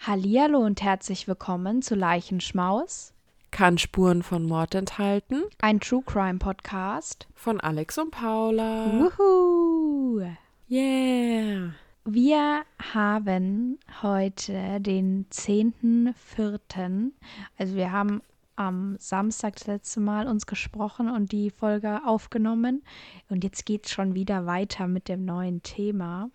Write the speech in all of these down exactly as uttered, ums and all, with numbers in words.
Hallihallo und herzlich willkommen zu Leichenschmaus, kann Spuren von Mord enthalten, ein True Crime Podcast von Alex und Paula. Wuhu! Yeah! Wir haben heute den zehnten vierten Also wir haben am Samstag das letzte Mal uns gesprochen und die Folge aufgenommen. Und jetzt geht es schon wieder weiter mit dem neuen Thema.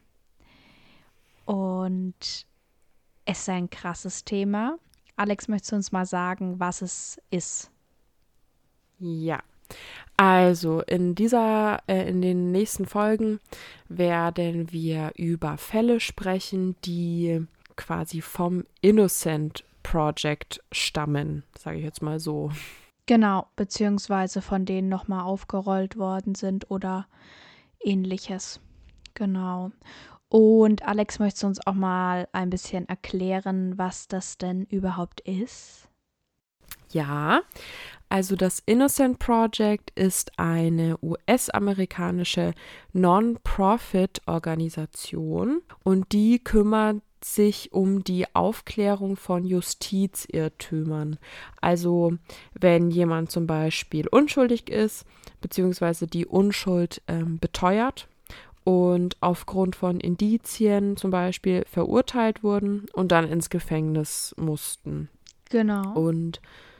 Und es ist ein krasses Thema. Alex, möchtest du uns mal sagen, was es ist? Ja, also in dieser, äh, in den nächsten Folgen werden wir über Fälle sprechen, die quasi vom Innocent Project stammen, sage ich jetzt mal so. Genau, beziehungsweise von denen nochmal aufgerollt worden sind oder ähnliches. Genau. Und Alex, möchtest du uns auch mal ein bisschen erklären, was das denn überhaupt ist? Ja, also das Innocent Project ist eine U S-amerikanische Non-Profit-Organisation und die kümmert sich um die Aufklärung von Justizirrtümern. Also wenn jemand zum Beispiel unschuldig ist, beziehungsweise die Unschuld ähm, beteuert und aufgrund von Indizien zum Beispiel verurteilt wurden und dann ins Gefängnis mussten. Genau. Und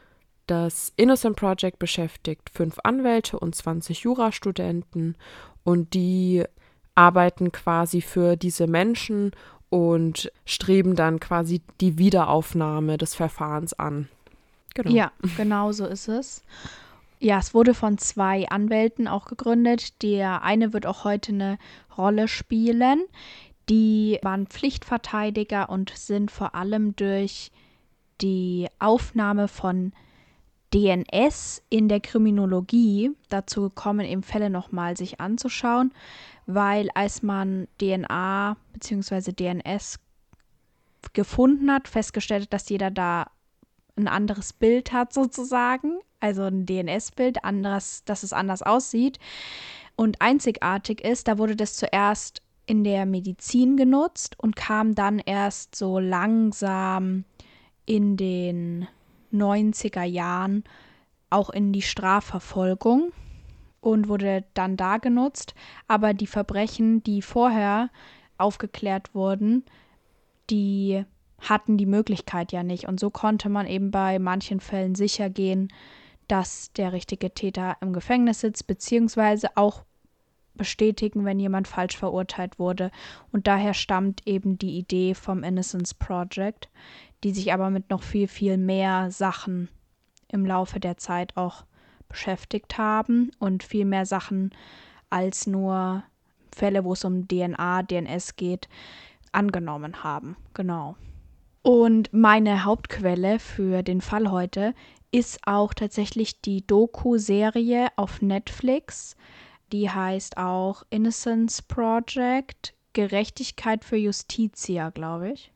das Innocent Project beschäftigt fünf Anwälte und zwanzig Jurastudenten und die arbeiten quasi für diese Menschen und streben dann quasi die Wiederaufnahme des Verfahrens an. Genau. Ja, genau so ist es. Ja, es wurde von zwei Anwälten auch gegründet. Der eine wird auch heute eine Rolle spielen. Die waren Pflichtverteidiger und sind vor allem durch die Aufnahme von D N S in der Kriminologie dazu gekommen, eben Fälle nochmal sich anzuschauen, weil als man D N A bzw. D N S gefunden hat, festgestellt hat, dass jeder da ein anderes Bild hat sozusagen, also ein D N S-Bild, anderes, dass es anders aussieht und einzigartig ist. Da wurde das zuerst in der Medizin genutzt und kam dann erst so langsam in den neunziger Jahren auch in die Strafverfolgung und wurde dann da genutzt. Aber die Verbrechen, die vorher aufgeklärt wurden, die hatten die Möglichkeit ja nicht. Und so konnte man eben bei manchen Fällen sicher gehen, dass der richtige Täter im Gefängnis sitzt, beziehungsweise auch bestätigen, wenn jemand falsch verurteilt wurde. Und daher stammt eben die Idee vom Innocence Project, die sich aber mit noch viel, viel mehr Sachen im Laufe der Zeit auch beschäftigt haben und viel mehr Sachen als nur Fälle, wo es um D N A, D N S geht, angenommen haben. Genau. Und meine Hauptquelle für den Fall heute ist auch tatsächlich die Doku-Serie auf Netflix. Die heißt auch Innocence Project, Gerechtigkeit für Justitia, glaube ich.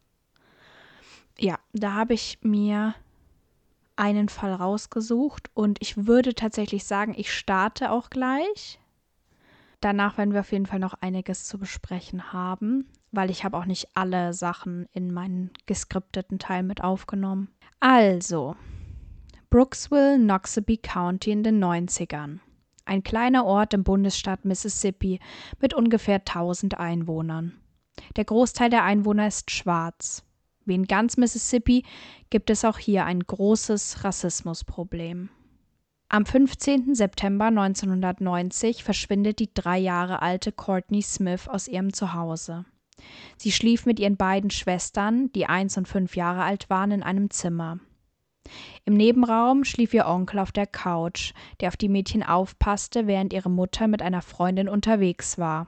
Ja, da habe ich mir einen Fall rausgesucht und ich würde tatsächlich sagen, ich starte auch gleich. Danach werden wir auf jeden Fall noch einiges zu besprechen haben, weil ich habe auch nicht alle Sachen in meinen geskripteten Teil mit aufgenommen. Also, Brooksville, Noxubee County in den neunzigern. Ein kleiner Ort im Bundesstaat Mississippi mit ungefähr tausend Einwohnern. Der Großteil der Einwohner ist schwarz. Wie in ganz Mississippi gibt es auch hier ein großes Rassismusproblem. Am fünfzehnten September neunzehnhundertneunzig verschwindet die drei Jahre alte Courtney Smith aus ihrem Zuhause. Sie schlief mit ihren beiden Schwestern, die eins und fünf Jahre alt waren, in einem Zimmer. Im Nebenraum schlief ihr Onkel auf der Couch, der auf die Mädchen aufpasste, während ihre Mutter mit einer Freundin unterwegs war.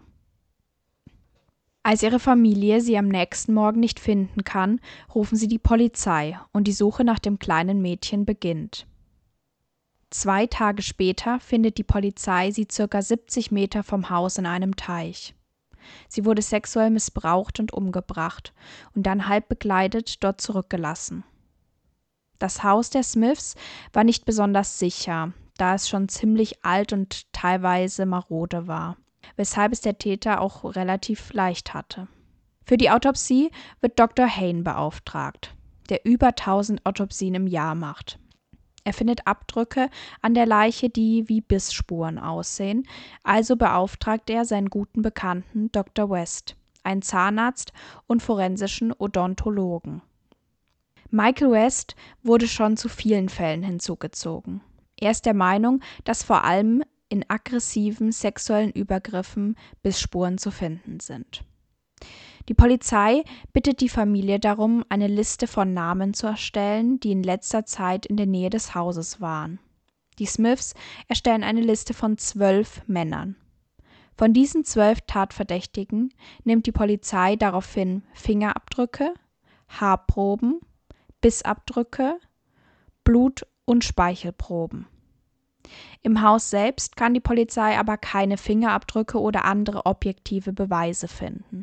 Als ihre Familie sie am nächsten Morgen nicht finden kann, rufen sie die Polizei und die Suche nach dem kleinen Mädchen beginnt. Zwei Tage später findet die Polizei sie circa siebzig Meter vom Haus in einem Teich. Sie wurde sexuell missbraucht und umgebracht und dann halb bekleidet dort zurückgelassen. Das Haus der Smiths war nicht besonders sicher, da es schon ziemlich alt und teilweise marode war, weshalb es der Täter auch relativ leicht hatte. Für die Autopsie wird Doktor Hayne beauftragt. der über tausend Autopsien im Jahr macht. Er findet Abdrücke an der Leiche, die wie Bissspuren aussehen, also beauftragt er seinen guten Bekannten Doktor West, einen Zahnarzt und forensischen Odontologen. Michael West wurde schon zu vielen Fällen hinzugezogen. Er ist der Meinung, dass vor allem in aggressiven sexuellen Übergriffen Bissspuren zu finden sind. Die Polizei bittet die Familie darum, eine Liste von Namen zu erstellen, die in letzter Zeit in der Nähe des Hauses waren. Die Smiths erstellen eine Liste von zwölf Männern. Von diesen zwölf Tatverdächtigen nimmt die Polizei daraufhin Fingerabdrücke, Haarproben, Bissabdrücke, Blut- und Speichelproben. Im Haus selbst kann die Polizei aber keine Fingerabdrücke oder andere objektive Beweise finden.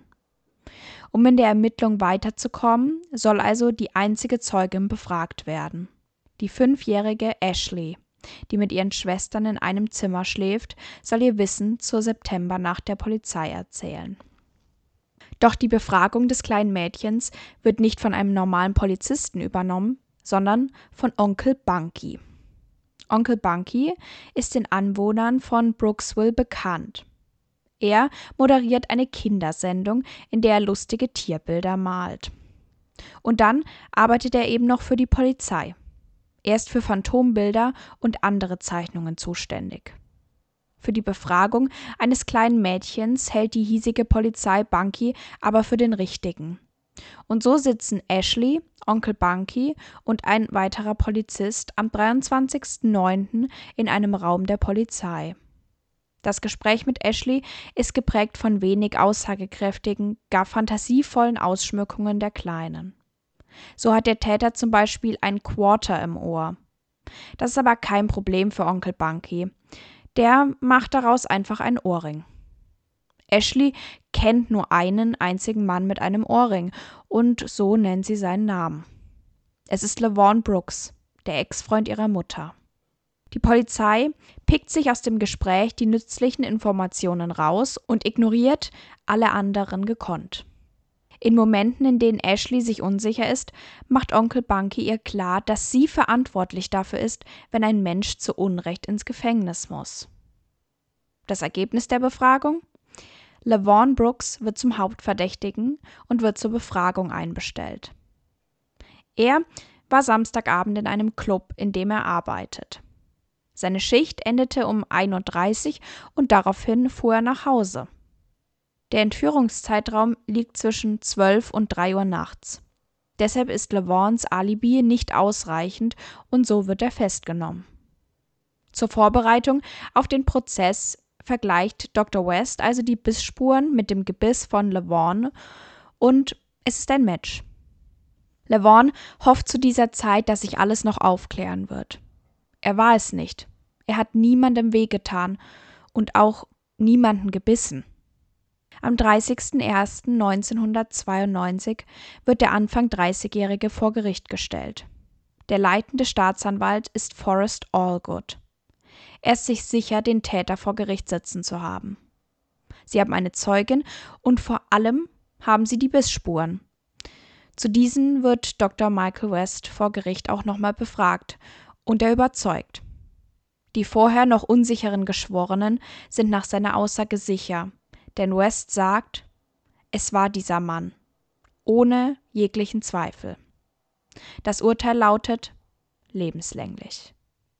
Um in der Ermittlung weiterzukommen, soll also die einzige Zeugin befragt werden, die fünfjährige Ashley, die mit ihren Schwestern in einem Zimmer schläft, soll ihr Wissen zur Septembernacht der Polizei erzählen. Doch die Befragung des kleinen Mädchens wird nicht von einem normalen Polizisten übernommen, sondern von Onkel Bunky. Onkel Bunky ist den Anwohnern von Brooksville bekannt. Er moderiert eine Kindersendung, in der er lustige Tierbilder malt. Und dann arbeitet er eben noch für die Polizei. Er ist für Phantombilder und andere Zeichnungen zuständig. Für die Befragung eines kleinen Mädchens hält die hiesige Polizei Bunky aber für den Richtigen. Und so sitzen Ashley, Onkel Bunky und ein weiterer Polizist am dreiundzwanzigsten neunten in einem Raum der Polizei. Das Gespräch mit Ashley ist geprägt von wenig aussagekräftigen, gar fantasievollen Ausschmückungen der Kleinen. So hat der Täter zum Beispiel ein Quarter im Ohr. Das ist aber kein Problem für Onkel Bunky. Der macht daraus einfach einen Ohrring. Ashley kennt nur einen einzigen Mann mit einem Ohrring und so nennt sie seinen Namen. Es ist LaVaughn Brooks, der Ex-Freund ihrer Mutter. Die Polizei pickt sich aus dem Gespräch die nützlichen Informationen raus und ignoriert alle anderen gekonnt. In Momenten, in denen Ashley sich unsicher ist, macht Onkel Bunky ihr klar, dass sie verantwortlich dafür ist, wenn ein Mensch zu Unrecht ins Gefängnis muss. Das Ergebnis der Befragung? LaVaughn Brooks wird zum Hauptverdächtigen und wird zur Befragung einbestellt. Er war Samstagabend in einem Club, in dem er arbeitet. Seine Schicht endete um ein Uhr dreißig und daraufhin fuhr er nach Hause. Der Entführungszeitraum liegt zwischen zwölf und drei Uhr nachts. Deshalb ist LaVaughns Alibi nicht ausreichend und so wird er festgenommen. Zur Vorbereitung auf den Prozess vergleicht Doktor West also die Bissspuren mit dem Gebiss von LaVaughn und es ist ein Match. LaVaughn hofft zu dieser Zeit, dass sich alles noch aufklären wird. Er war es nicht. Er hat niemandem wehgetan und auch niemanden gebissen. Am dreißigsten ersten neunzehnhundertzweiundneunzig wird der Anfang dreißigjährige vor Gericht gestellt. Der leitende Staatsanwalt ist Forrest Allgood. Er ist sich sicher, den Täter vor Gericht sitzen zu haben. Sie haben eine Zeugin und vor allem haben sie die Bissspuren. Zu diesen wird Doktor Michael West vor Gericht auch nochmal befragt und er überzeugt. Die vorher noch unsicheren Geschworenen sind nach seiner Aussage sicher, denn West sagt, es war dieser Mann, ohne jeglichen Zweifel. Das Urteil lautet lebenslänglich.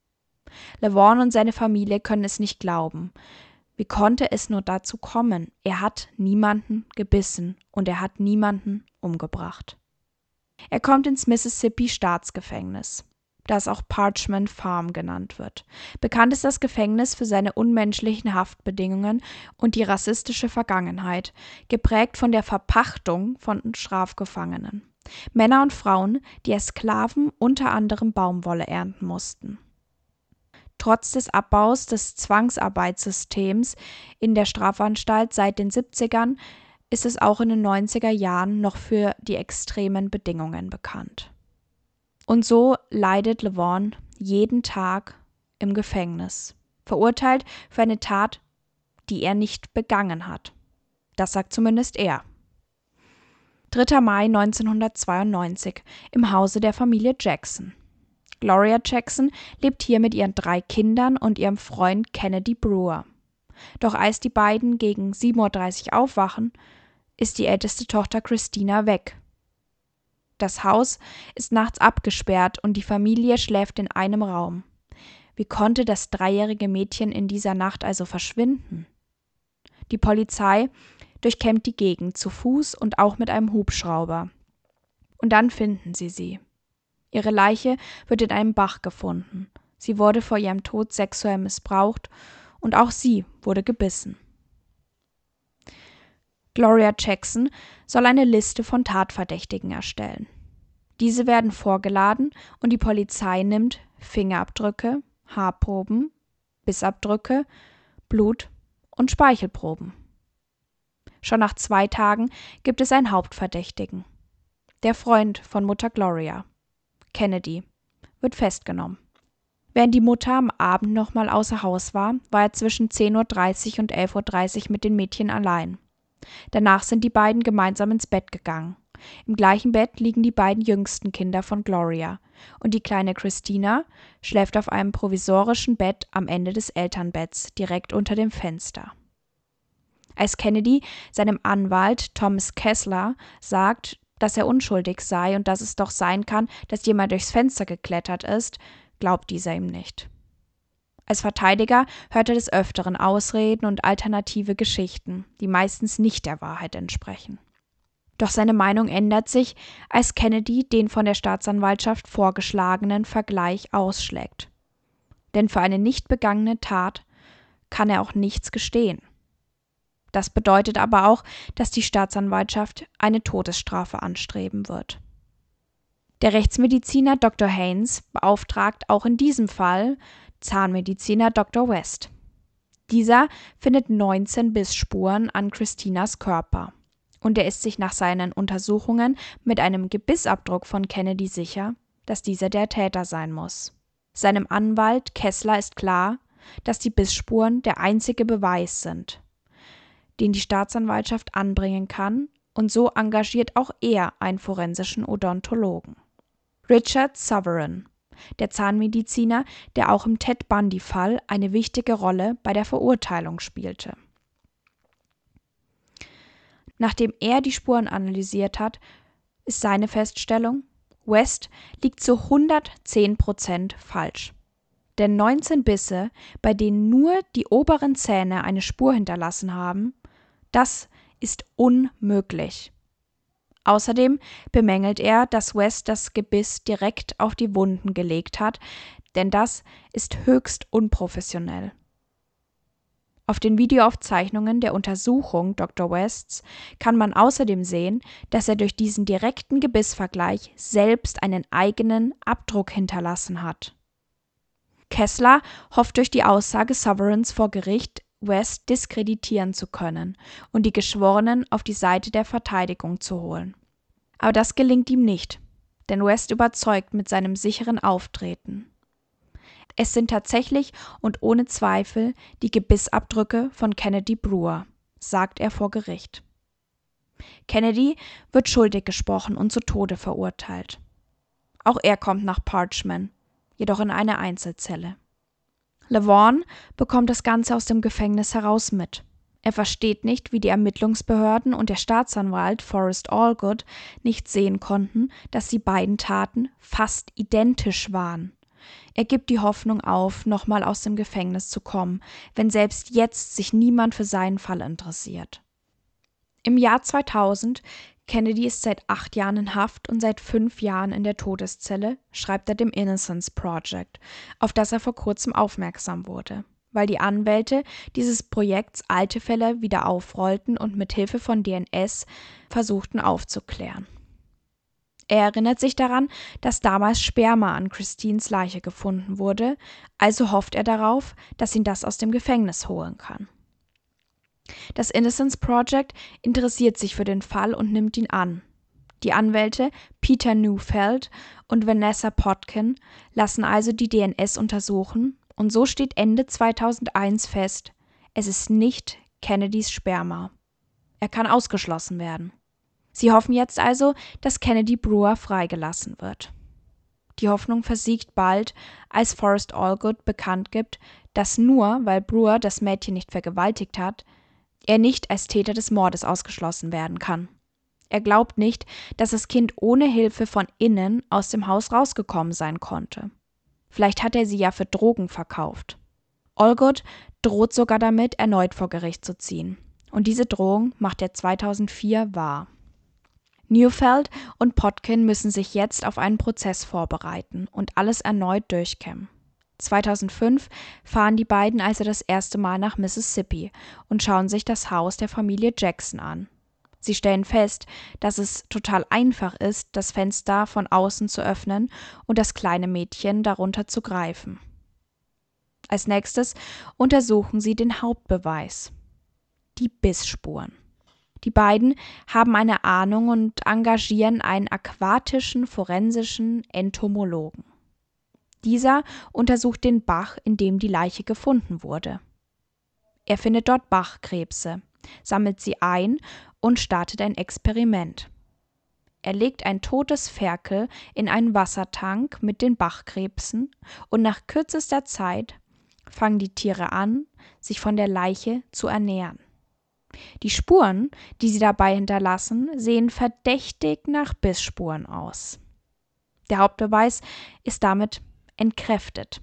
LaVaughn und seine Familie können es nicht glauben. Wie konnte es nur dazu kommen? Er hat niemanden gebissen und er hat niemanden umgebracht. Er kommt ins Mississippi-Staatsgefängnis, das auch Parchman Farm genannt wird. Bekannt ist das Gefängnis für seine unmenschlichen Haftbedingungen und die rassistische Vergangenheit, geprägt von der Verpachtung von Strafgefangenen. Männer und Frauen, die als Sklaven unter anderem Baumwolle ernten mussten. Trotz des Abbaus des Zwangsarbeitssystems in der Strafanstalt seit den siebzigern ist es auch in den neunziger Jahren noch für die extremen Bedingungen bekannt. Und so leidet LaVaughn jeden Tag im Gefängnis, verurteilt für eine Tat, die er nicht begangen hat. Das sagt zumindest er. dritter Mai neunzehnhundertzweiundneunzig im Hause der Familie Jackson. Gloria Jackson lebt hier mit ihren drei Kindern und ihrem Freund Kennedy Brewer. Doch als die beiden gegen sieben Uhr dreißig aufwachen, ist die älteste Tochter Christina weg. Das Haus ist nachts abgesperrt und die Familie schläft in einem Raum. Wie konnte das dreijährige Mädchen in dieser Nacht also verschwinden? Die Polizei durchkämmt die Gegend zu Fuß und auch mit einem Hubschrauber. Und dann finden sie sie. Ihre Leiche wird in einem Bach gefunden. Sie wurde vor ihrem Tod sexuell missbraucht und auch sie wurde gebissen. Gloria Jackson soll eine Liste von Tatverdächtigen erstellen. Diese werden vorgeladen und die Polizei nimmt Fingerabdrücke, Haarproben, Bissabdrücke, Blut- und Speichelproben. Schon nach zwei Tagen gibt es einen Hauptverdächtigen. Der Freund von Mutter Gloria, Kennedy, wird festgenommen. Während die Mutter am Abend nochmal außer Haus war, war er zwischen zehn Uhr dreißig und elf Uhr dreißig mit den Mädchen allein. Danach sind die beiden gemeinsam ins Bett gegangen. Im gleichen Bett liegen die beiden jüngsten Kinder von Gloria und die kleine Christina schläft auf einem provisorischen Bett am Ende des Elternbetts, direkt unter dem Fenster. Als Kennedy seinem Anwalt Thomas Kessler sagt, dass er unschuldig sei und dass es doch sein kann, dass jemand durchs Fenster geklettert ist, glaubt dieser ihm nicht. Als Verteidiger hört er des Öfteren Ausreden und alternative Geschichten, die meistens nicht der Wahrheit entsprechen. Doch seine Meinung ändert sich, als Kennedy den von der Staatsanwaltschaft vorgeschlagenen Vergleich ausschlägt. Denn für eine nicht begangene Tat kann er auch nichts gestehen. Das bedeutet aber auch, dass die Staatsanwaltschaft eine Todesstrafe anstreben wird. Der Rechtsmediziner Doktor Haynes beauftragt auch in diesem Fall Zahnmediziner Doktor West. Dieser findet neunzehn Bissspuren an Christinas Körper. Und er ist sich nach seinen Untersuchungen mit einem Gebissabdruck von Kennedy sicher, dass dieser der Täter sein muss. Seinem Anwalt Kessler ist klar, dass die Bissspuren der einzige Beweis sind, den die Staatsanwaltschaft anbringen kann, und so engagiert auch er einen forensischen Odontologen. Richard Sovereign, der Zahnmediziner, der auch im Ted Bundy-Fall eine wichtige Rolle bei der Verurteilung spielte. Nachdem er die Spuren analysiert hat, ist seine Feststellung, West liegt zu hundertzehn Prozent falsch. Denn neunzehn Bisse, bei denen nur die oberen Zähne eine Spur hinterlassen haben, das ist unmöglich. Außerdem bemängelt er, dass West das Gebiss direkt auf die Wunden gelegt hat, denn das ist höchst unprofessionell. Auf den Videoaufzeichnungen der Untersuchung Doktor Wests kann man außerdem sehen, dass er durch diesen direkten Gebissvergleich selbst einen eigenen Abdruck hinterlassen hat. Kessler hofft durch die Aussage Sovereigns vor Gericht, West diskreditieren zu können und die Geschworenen auf die Seite der Verteidigung zu holen. Aber das gelingt ihm nicht, denn West überzeugt mit seinem sicheren Auftreten. Es sind tatsächlich und ohne Zweifel die Gebissabdrücke von Kennedy Brewer, sagt er vor Gericht. Kennedy wird schuldig gesprochen und zu Tode verurteilt. Auch er kommt nach Parchman, jedoch in eine Einzelzelle. LeVaughn bekommt das Ganze aus dem Gefängnis heraus mit. Er versteht nicht, wie die Ermittlungsbehörden und der Staatsanwalt Forrest Allgood nicht sehen konnten, dass die beiden Taten fast identisch waren. Er gibt die Hoffnung auf, nochmal aus dem Gefängnis zu kommen, wenn selbst jetzt sich niemand für seinen Fall interessiert. Im Jahr zweitausend, Kennedy ist seit acht Jahren in Haft und seit fünf Jahren in der Todeszelle, schreibt er dem Innocence Project, auf das er vor kurzem aufmerksam wurde, weil die Anwälte dieses Projekts alte Fälle wieder aufrollten und mit Hilfe von D N S versuchten aufzuklären. Er erinnert sich daran, dass damals Sperma an Christines Leiche gefunden wurde, also hofft er darauf, dass ihn das aus dem Gefängnis holen kann. Das Innocence Project interessiert sich für den Fall und nimmt ihn an. Die Anwälte Peter Neufeld und Vanessa Potkin lassen also die D N S untersuchen und so steht Ende zweitausendeins fest, es ist nicht Kennedys Sperma. Er kann ausgeschlossen werden. Sie hoffen jetzt also, dass Kennedy Brewer freigelassen wird. Die Hoffnung versiegt bald, als Forrest Allgood bekannt gibt, dass nur, weil Brewer das Mädchen nicht vergewaltigt hat, er nicht als Täter des Mordes ausgeschlossen werden kann. Er glaubt nicht, dass das Kind ohne Hilfe von innen aus dem Haus rausgekommen sein konnte. Vielleicht hat er sie ja für Drogen verkauft. Allgood droht sogar damit, erneut vor Gericht zu ziehen. Und diese Drohung macht er zweitausendvier wahr. Neufeld und Podkin müssen sich jetzt auf einen Prozess vorbereiten und alles erneut durchkämmen. zweitausendfünf fahren die beiden also das erste Mal nach Mississippi und schauen sich das Haus der Familie Jackson an. Sie stellen fest, dass es total einfach ist, das Fenster von außen zu öffnen und das kleine Mädchen darunter zu greifen. Als nächstes untersuchen sie den Hauptbeweis: die Bissspuren. Die beiden haben eine Ahnung und engagieren einen aquatischen forensischen Entomologen. Dieser untersucht den Bach, in dem die Leiche gefunden wurde. Er findet dort Bachkrebse, sammelt sie ein und startet ein Experiment. Er legt ein totes Ferkel in einen Wassertank mit den Bachkrebsen und nach kürzester Zeit fangen die Tiere an, sich von der Leiche zu ernähren. Die Spuren, die sie dabei hinterlassen, sehen verdächtig nach Bissspuren aus. Der Hauptbeweis ist damit entkräftet.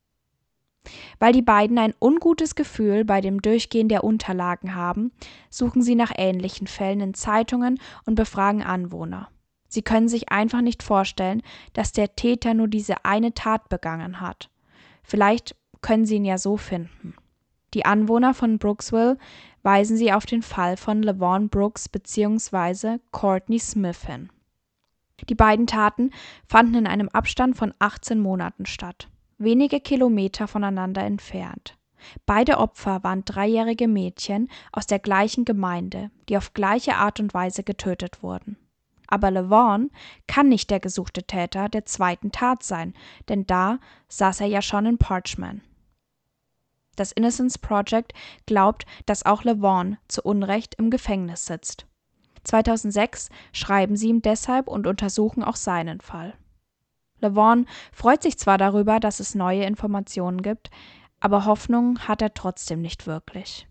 Weil die beiden ein ungutes Gefühl bei dem Durchgehen der Unterlagen haben, suchen sie nach ähnlichen Fällen in Zeitungen und befragen Anwohner. Sie können sich einfach nicht vorstellen, dass der Täter nur diese eine Tat begangen hat. Vielleicht können sie ihn ja so finden. Die Anwohner von Brooksville weisen sie auf den Fall von LaVaughn Brooks bzw. Courtney Smith hin. Die beiden Taten fanden in einem Abstand von achtzehn Monaten statt, wenige Kilometer voneinander entfernt. Beide Opfer waren dreijährige Mädchen aus der gleichen Gemeinde, die auf gleiche Art und Weise getötet wurden. Aber LaVaughn kann nicht der gesuchte Täter der zweiten Tat sein, denn da saß er ja schon in Parchman. Das Innocence Project glaubt, dass auch LaVaughn zu Unrecht im Gefängnis sitzt. zweitausendsechs schreiben sie ihm deshalb und untersuchen auch seinen Fall. LaVaughn freut sich zwar darüber, dass es neue Informationen gibt, aber Hoffnung hat er trotzdem nicht wirklich.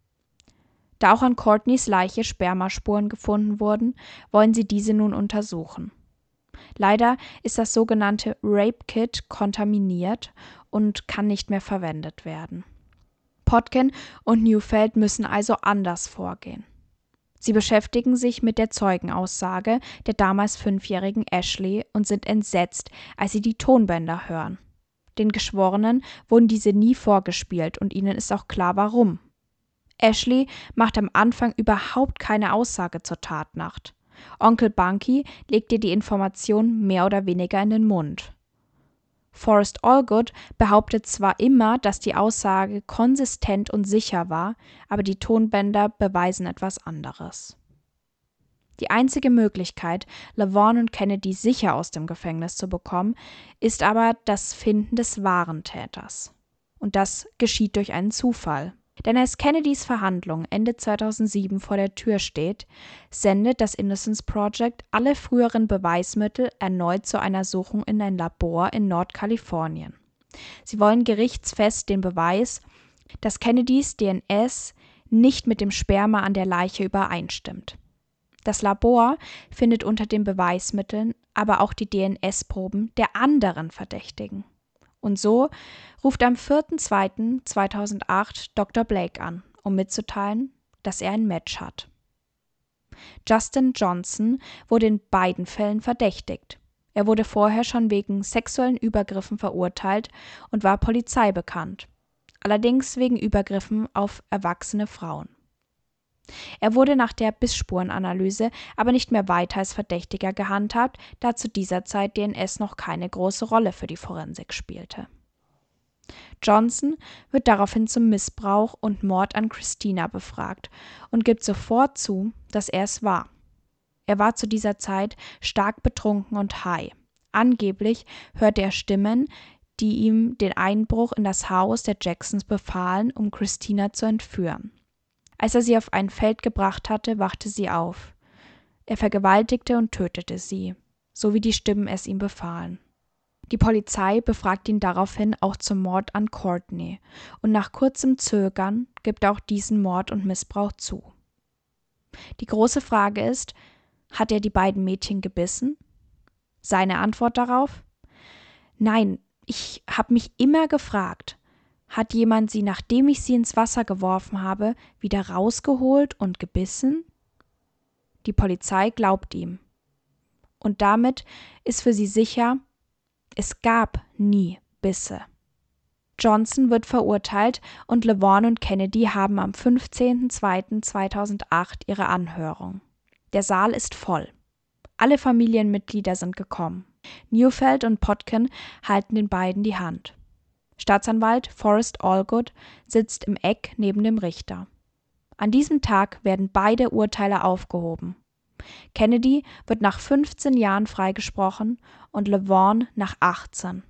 Da auch an Courtneys Leiche Spermaspuren gefunden wurden, wollen sie diese nun untersuchen. Leider ist das sogenannte Rape Kit kontaminiert und kann nicht mehr verwendet werden. Podkin und Neufeld müssen also anders vorgehen. Sie beschäftigen sich mit der Zeugenaussage der damals fünfjährigen Ashley und sind entsetzt, als sie die Tonbänder hören. Den Geschworenen wurden diese nie vorgespielt und ihnen ist auch klar, warum. Ashley macht am Anfang überhaupt keine Aussage zur Tatnacht. Onkel Bunky legt ihr die Information mehr oder weniger in den Mund. Forrest Allgood behauptet zwar immer, dass die Aussage konsistent und sicher war, aber die Tonbänder beweisen etwas anderes. Die einzige Möglichkeit, LaVaughn und Kennedy sicher aus dem Gefängnis zu bekommen, ist aber das Finden des wahren Täters. Und das geschieht durch einen Zufall. Denn als Kennedys Verhandlung Ende zweitausendsieben vor der Tür steht, sendet das Innocence Project alle früheren Beweismittel erneut zu einer Suchung in ein Labor in Nordkalifornien. Sie wollen gerichtsfest den Beweis, dass Kennedys D N S nicht mit dem Sperma an der Leiche übereinstimmt. Das Labor findet unter den Beweismitteln aber auch die D N S-Proben der anderen Verdächtigen. Und so ruft am vierten zweiten zweitausendacht Doktor Blake an, um mitzuteilen, dass er ein Match hat. Justin Johnson wurde in beiden Fällen verdächtigt. Er wurde vorher schon wegen sexuellen Übergriffen verurteilt und war Polizei bekannt, allerdings wegen Übergriffen auf erwachsene Frauen. Er wurde nach der Bissspurenanalyse aber nicht mehr weiter als Verdächtiger gehandhabt, da zu dieser Zeit D N S noch keine große Rolle für die Forensik spielte. Johnson wird daraufhin zum Missbrauch und Mord an Christina befragt und gibt sofort zu, dass er es war. Er war zu dieser Zeit stark betrunken und high. Angeblich hörte er Stimmen, die ihm den Einbruch in das Haus der Jacksons befahlen, um Christina zu entführen. Als er sie auf ein Feld gebracht hatte, wachte sie auf. Er vergewaltigte und tötete sie, so wie die Stimmen es ihm befahlen. Die Polizei befragt ihn daraufhin auch zum Mord an Courtney und nach kurzem Zögern gibt er auch diesen Mord und Missbrauch zu. Die große Frage ist, hat er die beiden Mädchen gebissen? Seine Antwort darauf? Nein, ich habe mich immer gefragt, hat jemand sie, nachdem ich sie ins Wasser geworfen habe, wieder rausgeholt und gebissen? Die Polizei glaubt ihm. Und damit ist für sie sicher, es gab nie Bisse. Johnson wird verurteilt und LaVaughn und Kennedy haben am fünfzehnten zweiten zweitausendacht ihre Anhörung. Der Saal ist voll. Alle Familienmitglieder sind gekommen. Neufeld und Potkin halten den beiden die Hand. Staatsanwalt Forrest Allgood sitzt im Eck neben dem Richter. An diesem Tag werden beide Urteile aufgehoben. Kennedy wird nach fünfzehn Jahren freigesprochen und LaVaughn nach achtzehn.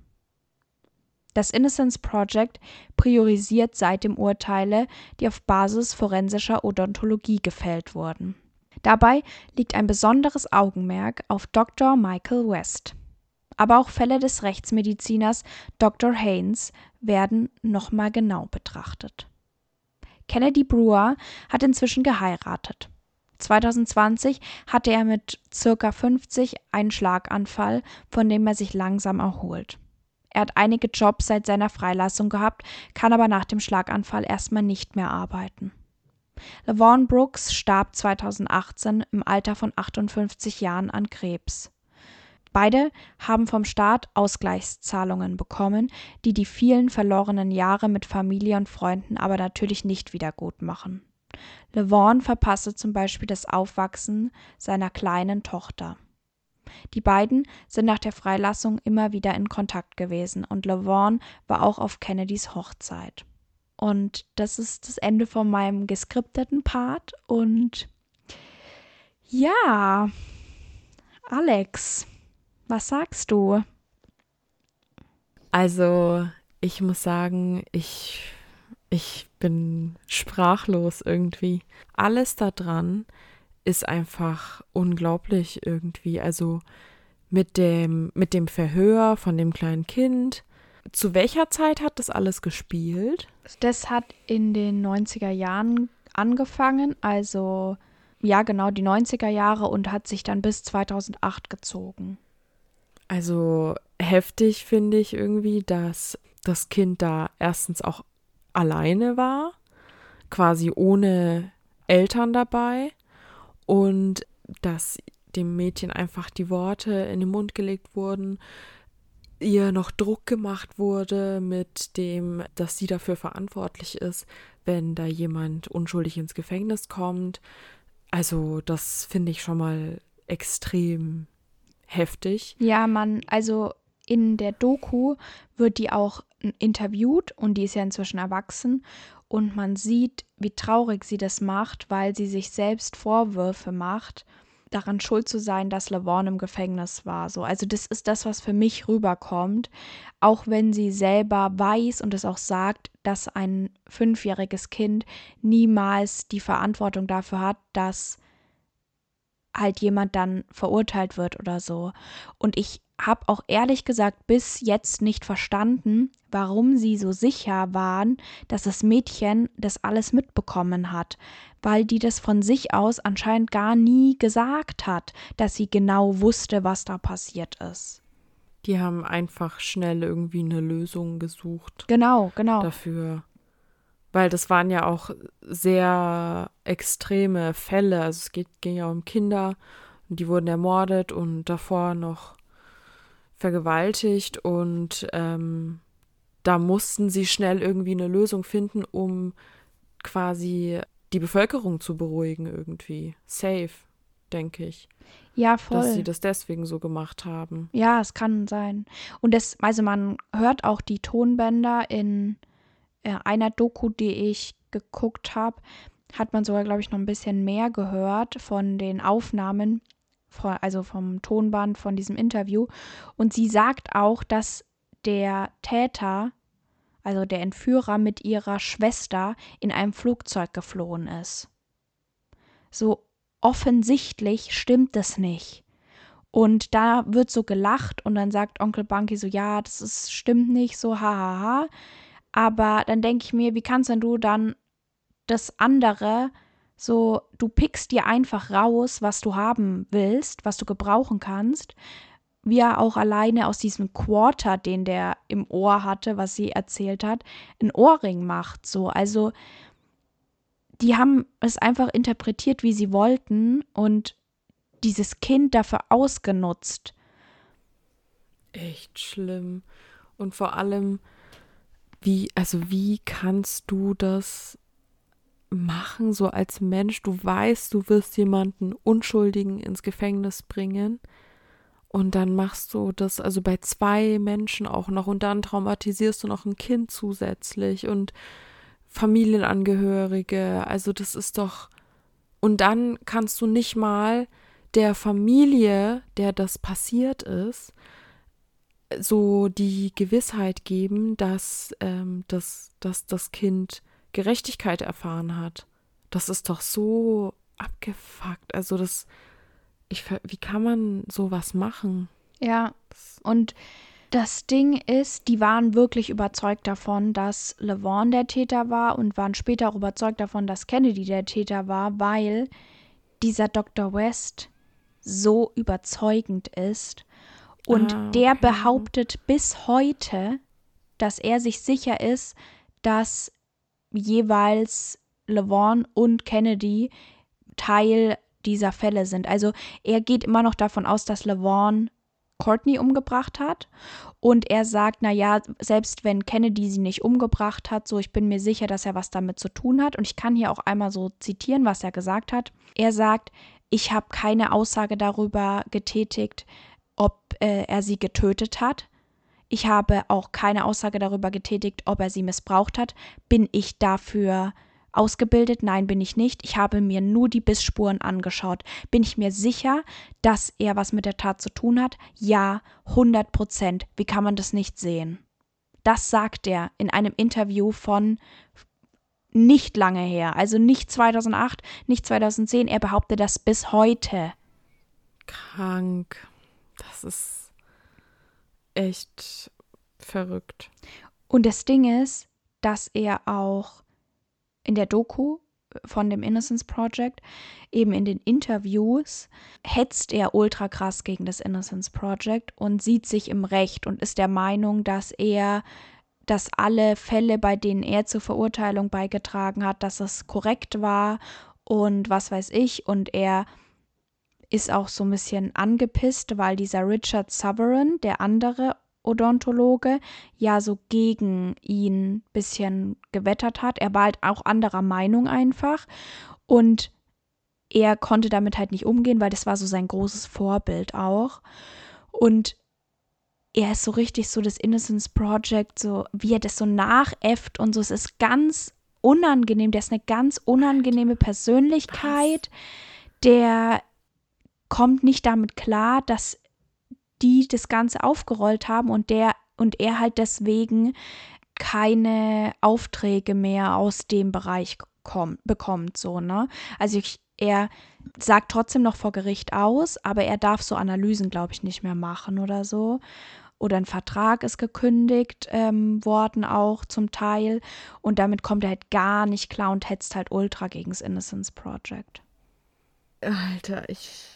Das Innocence Project priorisiert seitdem Urteile, die auf Basis forensischer Odontologie gefällt wurden. Dabei liegt ein besonderes Augenmerk auf Doktor Michael West. Aber auch Fälle des Rechtsmediziners Doktor Haynes werden nochmal genau betrachtet. Kennedy Brewer hat inzwischen geheiratet. zweitausendzwanzig hatte er mit circa fünfzig einen Schlaganfall, von dem er sich langsam erholt. Er hat einige Jobs seit seiner Freilassung gehabt, kann aber nach dem Schlaganfall erstmal nicht mehr arbeiten. LaVaughn Brooks starb zweitausendachtzehn im Alter von achtundfünfzig Jahren an Krebs. Beide haben vom Staat Ausgleichszahlungen bekommen, die die vielen verlorenen Jahre mit Familie und Freunden aber natürlich nicht wiedergutmachen. LaVaughn verpasste zum Beispiel das Aufwachsen seiner kleinen Tochter. Die beiden sind nach der Freilassung immer wieder in Kontakt gewesen und LaVaughn war auch auf Kennedys Hochzeit. Und das ist das Ende von meinem geskripteten Part. Und ja, Alex, was sagst du? Also, ich muss sagen, ich, ich bin sprachlos irgendwie. Alles da dran ist einfach unglaublich irgendwie. Also mit dem, mit dem Verhör von dem kleinen Kind. Zu welcher Zeit hat das alles gespielt? Das hat in den neunziger Jahren angefangen, also ja genau die neunziger Jahre und hat sich dann bis zweitausendacht gezogen. Also heftig finde ich irgendwie, dass das Kind da erstens auch alleine war, quasi ohne Eltern dabei und dass dem Mädchen einfach die Worte in den Mund gelegt wurden, ihr noch Druck gemacht wurde mit dem, dass sie dafür verantwortlich ist, wenn da jemand unschuldig ins Gefängnis kommt. Also das finde ich schon mal extrem heftig. Ja, man, also in der Doku wird die auch interviewt und die ist ja inzwischen erwachsen und man sieht, wie traurig sie das macht, weil sie sich selbst Vorwürfe macht, daran schuld zu sein, dass LaVaughn im Gefängnis war. So, also das ist das, was für mich rüberkommt, auch wenn sie selber weiß und es auch sagt, dass ein fünfjähriges Kind niemals die Verantwortung dafür hat, dass halt jemand dann verurteilt wird oder so. Und ich habe auch ehrlich gesagt bis jetzt nicht verstanden, warum sie so sicher waren, dass das Mädchen das alles mitbekommen hat, weil die das von sich aus anscheinend gar nie gesagt hat, dass sie genau wusste, was da passiert ist. Die haben einfach schnell irgendwie eine Lösung gesucht. Genau, genau. Dafür. Weil das waren ja auch sehr extreme Fälle. Also es geht, ging ja um Kinder und die wurden ermordet und davor noch vergewaltigt und ähm, da mussten sie schnell irgendwie eine Lösung finden, um quasi die Bevölkerung zu beruhigen irgendwie. Safe, denke ich. Ja, voll. Dass sie das deswegen so gemacht haben. Ja, es kann sein. Und das, also man hört auch die Tonbänder in äh, einer Doku, die ich geguckt habe, hat man sogar, glaube ich, noch ein bisschen mehr gehört von den Aufnahmen, von, also vom Tonband von diesem Interview. Und sie sagt auch, dass der Täter, also der Entführer mit ihrer Schwester in einem Flugzeug geflohen ist. So, offensichtlich stimmt das nicht. Und da wird so gelacht und dann sagt Onkel Bunky so, ja, das ist, stimmt nicht, so hahaha. Ha, ha. Aber dann denke ich mir, wie kannst denn du dann das andere so, du pickst dir einfach raus, was du haben willst, was du gebrauchen kannst, wie er auch alleine aus diesem Quarter, den der im Ohr hatte, was sie erzählt hat, ein Ohrring macht, so. Also, die haben es einfach interpretiert, wie sie wollten und dieses Kind dafür ausgenutzt. Echt schlimm. Und vor allem, wie, also wie kannst du das machen, so als Mensch? Du weißt, du wirst jemanden Unschuldigen ins Gefängnis bringen und dann machst du das, also bei zwei Menschen auch noch und dann traumatisierst du noch ein Kind zusätzlich und Familienangehörige, also das ist doch, und dann kannst du nicht mal der Familie, der das passiert ist, so die Gewissheit geben, dass, ähm, dass, dass das Kind Gerechtigkeit erfahren hat. Das ist doch so abgefuckt. Also das, ich, wie kann man sowas machen? Ja, und das Ding ist, die waren wirklich überzeugt davon, dass LeVon der Täter war und waren später auch überzeugt davon, dass Kennedy der Täter war, weil dieser Doktor West so überzeugend ist. Und Ah, okay. der behauptet bis heute, dass er sich sicher ist, dass jeweils LeVon und Kennedy Teil dieser Fälle sind. Also er geht immer noch davon aus, dass LeVon Courtney umgebracht hat. Und er sagt, naja, selbst wenn Kennedy sie nicht umgebracht hat, so, ich bin mir sicher, dass er was damit zu tun hat. Und ich kann hier auch einmal so zitieren, was er gesagt hat. Er sagt, ich habe keine Aussage darüber getätigt, ob äh, er sie getötet hat. Ich habe auch keine Aussage darüber getätigt, ob er sie missbraucht hat. Bin ich dafür ausgebildet? Nein, bin ich nicht. Ich habe mir nur die Bissspuren angeschaut. Bin ich mir sicher, dass er was mit der Tat zu tun hat? Ja, hundert Prozent. Wie kann man das nicht sehen? Das sagt er in einem Interview von nicht lange her. Also nicht zweitausendacht, nicht zweitausendzehn. Er behauptet das bis heute. Krank. Das ist echt verrückt. Und das Ding ist, dass er auch in der Doku von dem Innocence Project, eben in den Interviews, hetzt er ultra krass gegen das Innocence Project und sieht sich im Recht und ist der Meinung, dass er, dass alle Fälle, bei denen er zur Verurteilung beigetragen hat, dass es korrekt war und was weiß ich. Und er ist auch so ein bisschen angepisst, weil dieser Richard Sovereign, der andere Odontologe, ja so gegen ihn ein bisschen gewettert hat. Er war halt auch anderer Meinung einfach und er konnte damit halt nicht umgehen, weil das war so sein großes Vorbild auch. Und er ist so richtig so das Innocence Project, so wie er das so nachäfft und so. Es ist ganz unangenehm. Der ist eine ganz unangenehme Persönlichkeit. Der kommt nicht damit klar, dass die das Ganze aufgerollt haben und der und er halt deswegen keine Aufträge mehr aus dem Bereich komm, bekommt, so, ne? Also ich, er sagt trotzdem noch vor Gericht aus, aber er darf so Analysen, glaube ich, nicht mehr machen oder so. Oder ein Vertrag ist gekündigt ähm, worden auch zum Teil und damit kommt er halt gar nicht klar und hetzt halt ultra gegen das Innocence Project. Alter, ich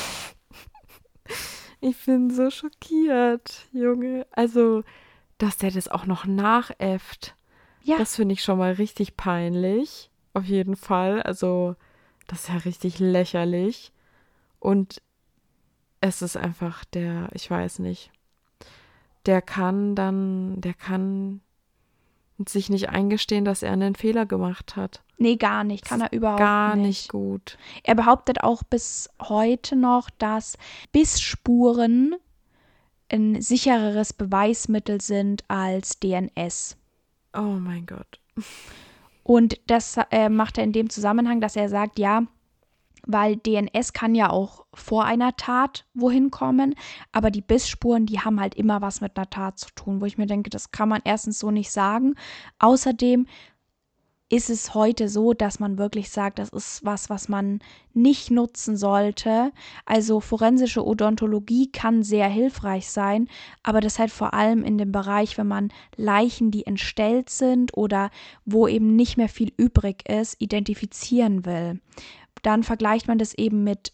ich bin so schockiert, Junge. Also, dass der das auch noch nachäfft, Ja. das finde ich schon mal richtig peinlich. Auf jeden Fall. Also, das ist ja richtig lächerlich. Und es ist einfach der, ich weiß nicht, der kann dann, der kann sich nicht eingestehen, dass er einen Fehler gemacht hat. Nee, gar nicht. Kann er überhaupt Gar nicht. nicht gut. Er behauptet auch bis heute noch, dass Bissspuren ein sichereres Beweismittel sind als D N S. Oh mein Gott. Und das äh, macht er in dem Zusammenhang, dass er sagt, ja, weil D N S kann ja auch vor einer Tat wohin kommen, aber die Bissspuren, die haben halt immer was mit einer Tat zu tun, wo ich mir denke, das kann man erstens so nicht sagen. Außerdem ist es heute so, dass man wirklich sagt, das ist was, was man nicht nutzen sollte. Also forensische Odontologie kann sehr hilfreich sein, aber das halt vor allem in dem Bereich, wenn man Leichen, die entstellt sind oder wo eben nicht mehr viel übrig ist, identifizieren will. Dann vergleicht man das eben mit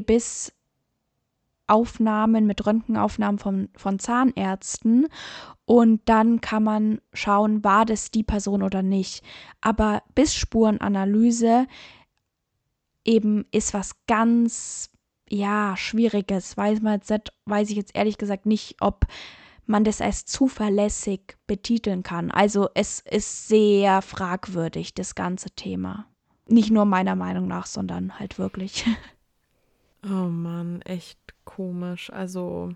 Gebissaufnahmen, mit Röntgenaufnahmen von, von Zahnärzten. Und dann kann man schauen, war das die Person oder nicht. Aber Bissspurenanalyse eben ist was ganz, ja, Schwieriges. Weiß man jetzt, weiß ich jetzt ehrlich gesagt nicht, ob man das als zuverlässig betiteln kann. Also es ist sehr fragwürdig, das ganze Thema. Nicht nur meiner Meinung nach, sondern halt wirklich. Oh Mann, echt komisch. Also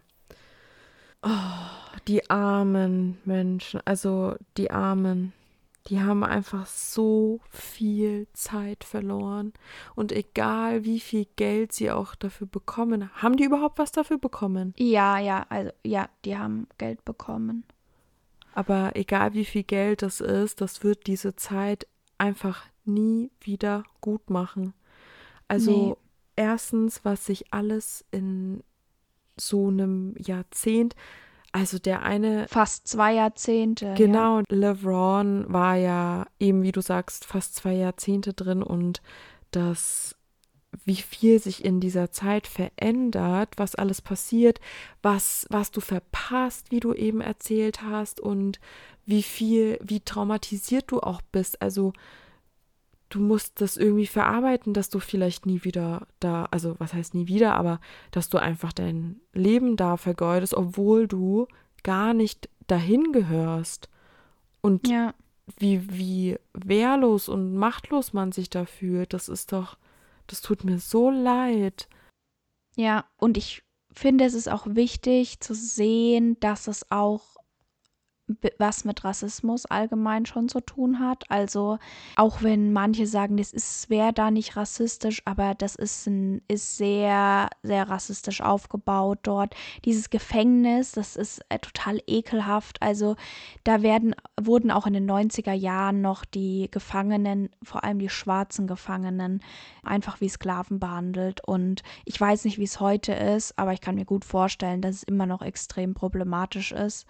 oh, die armen Menschen, also die Armen, die haben einfach so viel Zeit verloren. Und egal wie viel Geld sie auch dafür bekommen, haben die überhaupt was dafür bekommen? Ja, ja, also ja, die haben Geld bekommen. Aber egal wie viel Geld das ist, das wird diese Zeit einfach nie wieder gut machen. Also Nee. erstens, was sich alles in so einem Jahrzehnt, also der eine, Fast zwei Jahrzehnte. genau, LeVron war ja eben, wie du sagst, fast zwei Jahrzehnte drin und das, wie viel sich in dieser Zeit verändert, was alles passiert, was, was du verpasst, wie du eben erzählt hast und wie viel, wie traumatisiert du auch bist. Also du musst das irgendwie verarbeiten, dass du vielleicht nie wieder da, also was heißt nie wieder, aber dass du einfach dein Leben da vergeudest, obwohl du gar nicht dahin gehörst. Und Ja. wie, wie wehrlos und machtlos man sich da fühlt, das ist doch, das tut mir so leid. Ja, und ich finde, es ist auch wichtig zu sehen, dass es auch b- was mit Rassismus allgemein schon zu tun hat. Also auch wenn manche sagen, das ist wäre da nicht rassistisch, aber das ist ein, ist sehr, sehr rassistisch aufgebaut dort. Dieses Gefängnis, das ist äh, total ekelhaft. Also da werden, wurden auch in den neunziger Jahren noch die Gefangenen, vor allem die schwarzen Gefangenen, einfach wie Sklaven behandelt. Und ich weiß nicht, wie es heute ist, aber ich kann mir gut vorstellen, dass es immer noch extrem problematisch ist.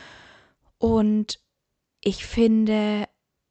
Und ich finde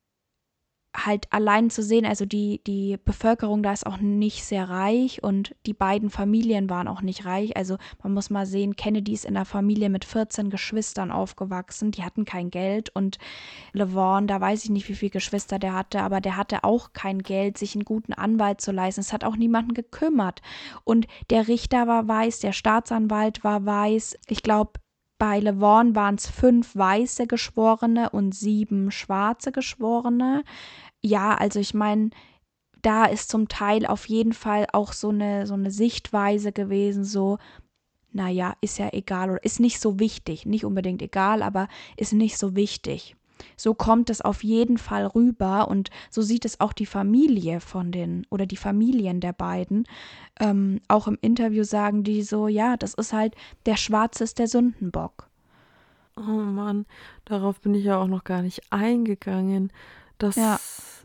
halt allein zu sehen, also die, die Bevölkerung da ist auch nicht sehr reich und die beiden Familien waren auch nicht reich. Also man muss mal sehen, Kennedy ist in einer Familie mit vierzehn Geschwistern aufgewachsen, die hatten kein Geld und LeVon, da weiß ich nicht, wie viele Geschwister der hatte, aber der hatte auch kein Geld, sich einen guten Anwalt zu leisten. Es hat auch niemanden gekümmert. Und der Richter war weiß, der Staatsanwalt war weiß. Ich glaube, bei LeVon waren es fünf weiße Geschworene und sieben schwarze Geschworene. Ja, also ich meine, da ist zum Teil auf jeden Fall auch so eine, so eine Sichtweise gewesen, so, naja, ist ja egal oder ist nicht so wichtig. Nicht unbedingt egal, aber ist nicht so wichtig. So kommt es auf jeden Fall rüber und so sieht es auch die Familie von den oder die Familien der beiden. Ähm, auch im Interview sagen die so, ja, das ist halt, der Schwarze ist der Sündenbock. Oh Mann, darauf bin ich ja auch noch gar nicht eingegangen. Das, Ja.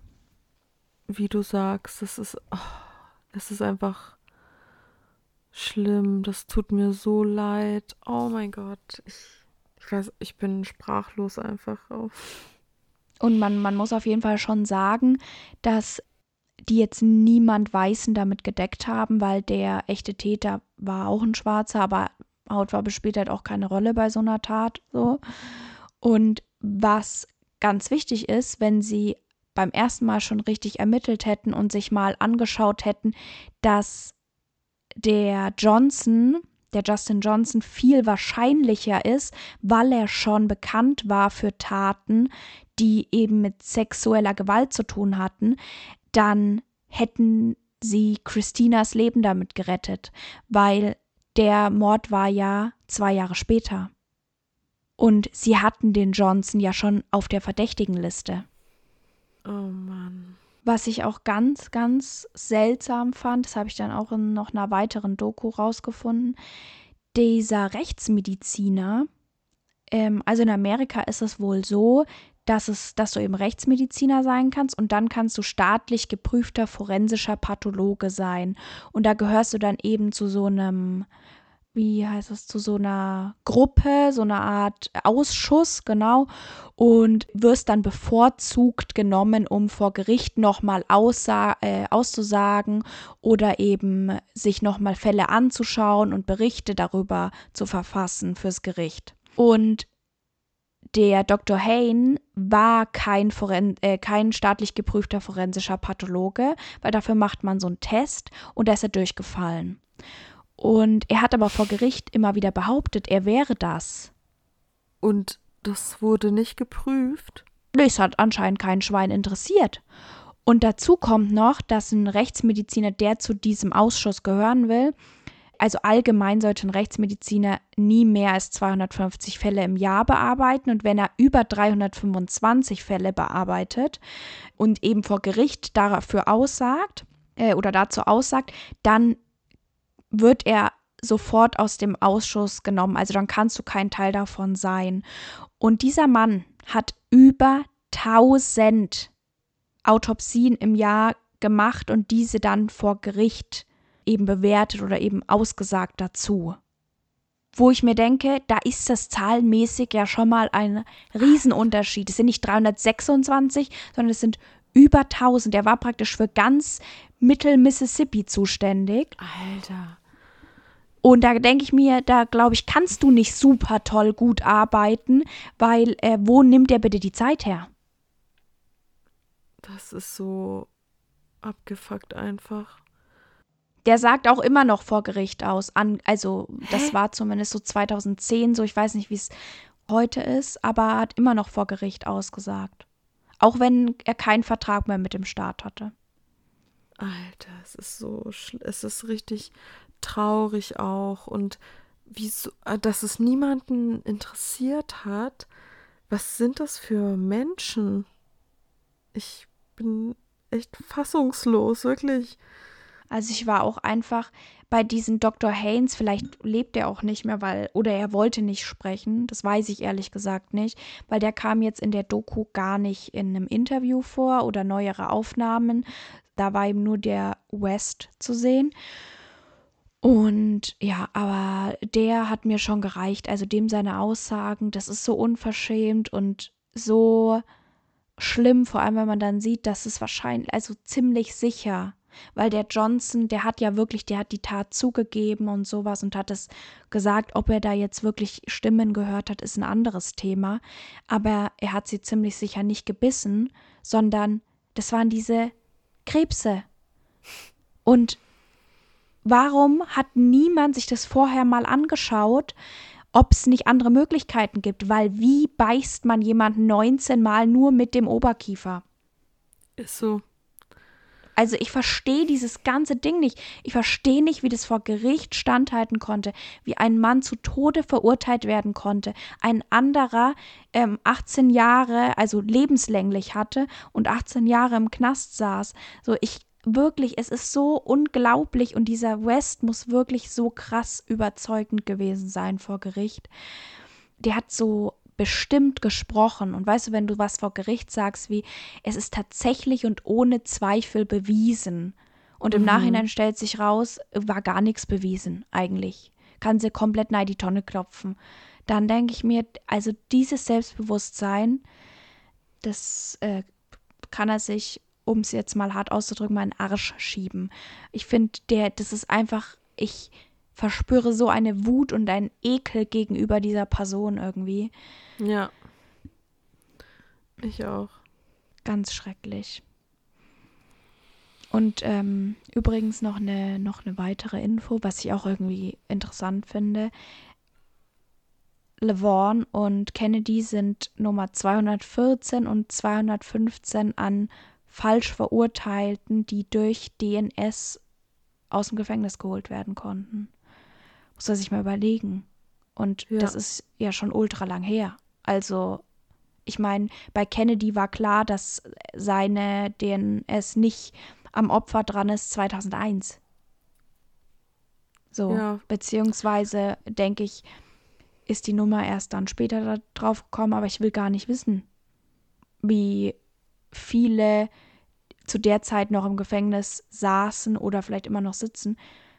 wie du sagst, das ist, oh, es ist einfach schlimm. Das tut mir so leid. Oh mein Gott, ich, ich weiß, ich bin sprachlos einfach auf. Und man, man muss auf jeden Fall schon sagen, dass die jetzt niemand Weißen damit gedeckt haben, weil der echte Täter war auch ein Schwarzer, aber Hautfarbe spielt halt auch keine Rolle bei so einer Tat. So. Und was ganz wichtig ist, wenn sie beim ersten Mal schon richtig ermittelt hätten und sich mal angeschaut hätten, dass der Johnson, der Justin Johnson, viel wahrscheinlicher ist, weil er schon bekannt war für Taten, die eben mit sexueller Gewalt zu tun hatten, dann hätten sie Christinas Leben damit gerettet, weil der Mord war ja zwei Jahre später. Und sie hatten den Johnson ja schon auf der Verdächtigenliste. Oh Mann. Was ich auch ganz, ganz seltsam fand, das habe ich dann auch in noch einer weiteren Doku rausgefunden, dieser Rechtsmediziner, ähm, also in Amerika ist es wohl so, dass, es, dass du eben Rechtsmediziner sein kannst und dann kannst du staatlich geprüfter forensischer Pathologe sein. Und da gehörst du dann eben zu so einem, wie heißt es, zu so einer Gruppe, so einer Art Ausschuss, genau, und wirst dann bevorzugt genommen, um vor Gericht nochmal aussa- äh, auszusagen oder eben sich nochmal Fälle anzuschauen und Berichte darüber zu verfassen fürs Gericht. Und der Doktor Hain war kein, Foren äh, kein staatlich geprüfter forensischer Pathologe, weil dafür macht man so einen Test und da ist er durchgefallen. Und er hat aber vor Gericht immer wieder behauptet, er wäre das. Und das wurde nicht geprüft? Das hat anscheinend kein Schwein interessiert. Und dazu kommt noch, dass ein Rechtsmediziner, der zu diesem Ausschuss gehören will, also allgemein sollte ein Rechtsmediziner nie mehr als zweihundertfünfzig Fälle im Jahr bearbeiten. Und wenn er über dreihundertfünfundzwanzig Fälle bearbeitet und eben vor Gericht dafür aussagt äh, oder dazu aussagt, dann wird er sofort aus dem Ausschuss genommen. Also dann kannst du kein Teil davon sein. Und dieser Mann hat über tausend Autopsien im Jahr gemacht und diese dann vor Gericht eben bewertet oder eben ausgesagt dazu. Wo ich mir denke, da ist das zahlenmäßig ja schon mal ein Riesenunterschied. Es sind nicht dreihundertsechsundzwanzig, sondern es sind über tausend. Er war praktisch für ganz Mittel-Mississippi zuständig. Alter. Und da denke ich mir, da glaube ich, kannst du nicht super toll gut arbeiten, weil äh, wo nimmt der bitte die Zeit her? Das ist so abgefuckt einfach. Der sagt auch immer noch vor Gericht aus. An, also das Hä? war zumindest so zweitausendzehn, so ich weiß nicht, wie es heute ist, aber er hat immer noch vor Gericht ausgesagt. Auch wenn er keinen Vertrag mehr mit dem Staat hatte. Alter, es ist so, schl- es ist richtig traurig auch. Und wieso, äh, dass es niemanden interessiert hat. Was sind das für Menschen? Ich bin echt fassungslos, wirklich. Also ich war auch einfach bei diesem Doktor Haynes, vielleicht lebt er auch nicht mehr, weil, oder er wollte nicht sprechen, das weiß ich ehrlich gesagt nicht, weil der kam jetzt in der Doku gar nicht in einem Interview vor oder neuere Aufnahmen. Da war eben nur der West zu sehen. Und ja, aber der hat mir schon gereicht. Also dem seine Aussagen, das ist so unverschämt und so schlimm, vor allem wenn man dann sieht, dass es wahrscheinlich, also ziemlich sicher, weil der Johnson, der hat ja wirklich, der hat die Tat zugegeben und sowas und hat es gesagt, ob er da jetzt wirklich Stimmen gehört hat, ist ein anderes Thema, aber er hat sie ziemlich sicher nicht gebissen, sondern das waren diese Krebse. Und warum hat niemand sich das vorher mal angeschaut, ob es nicht andere Möglichkeiten gibt? Weil wie beißt man jemanden neunzehn Mal nur mit dem Oberkiefer? Ist so. Also ich verstehe dieses ganze Ding nicht. Ich verstehe nicht, wie das vor Gericht standhalten konnte, wie ein Mann zu Tode verurteilt werden konnte, ein anderer ähm, achtzehn Jahre, also lebenslänglich hatte und achtzehn Jahre im Knast saß. So, ich wirklich, es ist so unglaublich und dieser West muss wirklich so krass überzeugend gewesen sein vor Gericht. Der hat so bestimmt gesprochen. Und weißt du, wenn du was vor Gericht sagst, wie es ist tatsächlich und ohne Zweifel bewiesen. Und im Mhm. Nachhinein stellt sich raus, war gar nichts bewiesen eigentlich. Kann sie komplett nahe die Tonne klopfen. Dann denke ich mir, also dieses Selbstbewusstsein, das äh, kann er sich, um es jetzt mal hart auszudrücken, mal in den Arsch schieben. Ich finde, der, das ist einfach, ich verspüre so eine Wut und einen Ekel gegenüber dieser Person irgendwie. Ja. Ich auch. Ganz schrecklich. Und ähm, übrigens noch eine, noch eine weitere Info, was ich auch irgendwie interessant finde. LaVaughn und Kennedy sind Nummer zweihundertvierzehn und zweihundertfünfzehn an falsch Verurteilten, die durch D N S aus dem Gefängnis geholt werden konnten. Muss er sich mal überlegen. Und Ja. das ist ja schon ultra lang her. Also, ich meine, bei Kennedy war klar, dass seine D N S nicht am Opfer dran ist zweitausendeins. So, Ja. beziehungsweise, denke ich, ist die Nummer erst dann später da drauf gekommen, aber ich will gar nicht wissen, wie viele zu der Zeit noch im Gefängnis saßen oder vielleicht immer noch sitzen,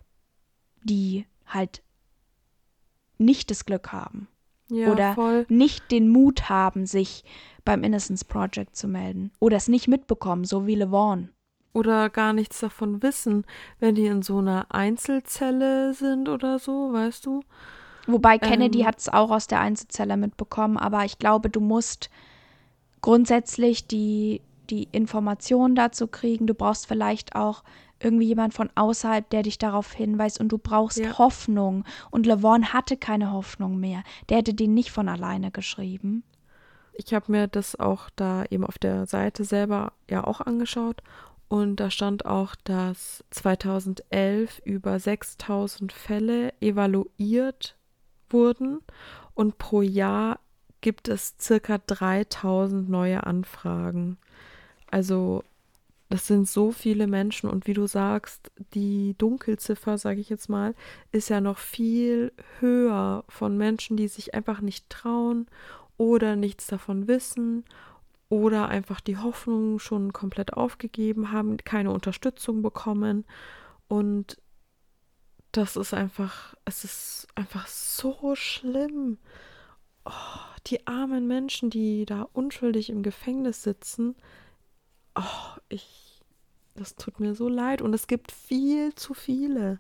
die halt nicht das Glück haben. Ja, oder voll. nicht den Mut haben, sich beim Innocence Project zu melden. Oder es nicht mitbekommen, so wie LeVon. Oder gar nichts davon wissen, wenn die in so einer Einzelzelle sind oder so, weißt du? Wobei Kennedy Ähm, hat es auch aus der Einzelzelle mitbekommen, aber ich glaube, du musst grundsätzlich die, die Informationen dazu kriegen. Du brauchst vielleicht auch irgendwie jemand von außerhalb, der dich darauf hinweist, und du brauchst ja, Hoffnung. Und LeVon hatte keine Hoffnung mehr. Der hätte den nicht von alleine geschrieben. ich habe mir das auch da eben auf der Seite selber ja auch angeschaut und da stand auch, dass zweitausendelf über sechstausend Fälle evaluiert wurden und pro Jahr gibt es circa dreitausend neue Anfragen. Also das sind so viele Menschen und wie du sagst, die Dunkelziffer, sage ich jetzt mal, ist ja noch viel höher von Menschen, die sich einfach nicht trauen oder nichts davon wissen oder einfach die Hoffnung schon komplett aufgegeben haben, keine Unterstützung bekommen. Und das ist einfach, es ist einfach so schlimm. Oh, die armen Menschen, die da unschuldig im Gefängnis sitzen. Oh, ich, das tut mir so leid. Und es gibt viel zu viele.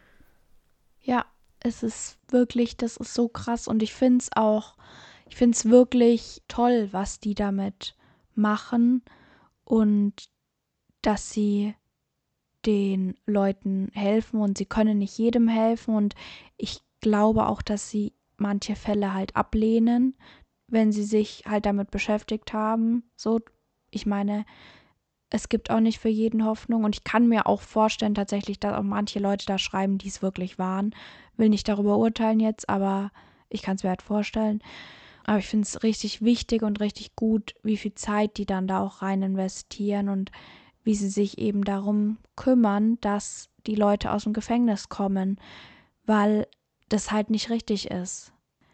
Ja, es ist wirklich, das ist so krass. Und ich finde es auch, ich finde es wirklich toll, was die damit machen und dass sie den Leuten helfen, und sie können nicht jedem helfen, und ich glaube auch, dass sie manche Fälle halt ablehnen, wenn sie sich halt damit beschäftigt haben. So, ich meine, es gibt auch nicht für jeden Hoffnung, und ich kann mir auch vorstellen tatsächlich, dass auch manche Leute da schreiben, die es wirklich waren. Will nicht darüber urteilen jetzt, aber ich kann es mir halt vorstellen. Aber ich finde es richtig wichtig und richtig gut, wie viel Zeit die dann da auch rein investieren und wie sie sich eben darum kümmern, dass die Leute aus dem Gefängnis kommen, weil das halt nicht richtig ist.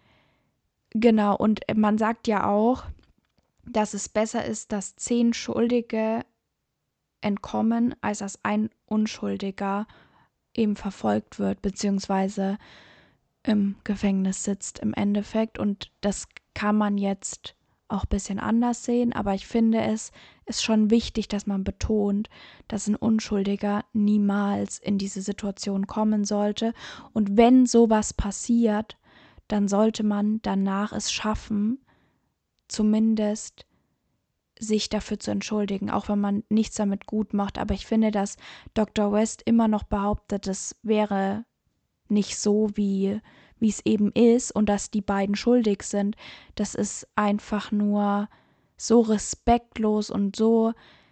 Genau, und man sagt ja auch, dass es besser ist, dass zehn Schuldige entkommen, als dass ein Unschuldiger eben verfolgt wird, beziehungsweise im Gefängnis sitzt im Endeffekt. Und das kann man jetzt auch ein bisschen anders sehen, aber ich finde, es ist schon wichtig, dass man betont, dass ein Unschuldiger niemals in diese Situation kommen sollte. Und wenn sowas passiert, dann sollte man danach es schaffen, zumindest sich dafür zu entschuldigen, auch wenn man nichts damit gut macht. Aber ich finde, dass Doktor West immer noch behauptet, es wäre nicht so, wie wie es eben ist, und dass die beiden schuldig sind. Das ist einfach nur so respektlos und so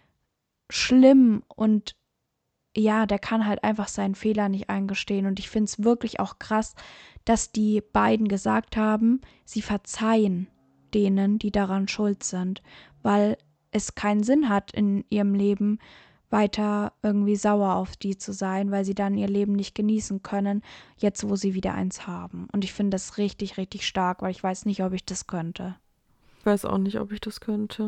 schlimm, und ja, der kann halt einfach seinen Fehler nicht eingestehen, und ich finde es wirklich auch krass, dass die beiden gesagt haben, sie verzeihen denen, die daran schuld sind, weil es keinen Sinn hat in ihrem Leben, weiter irgendwie sauer auf die zu sein, weil sie dann ihr Leben nicht genießen können, jetzt wo sie wieder eins haben. Und ich finde das richtig, richtig stark, weil ich weiß nicht, ob ich das könnte. Ich weiß auch nicht, ob ich das könnte.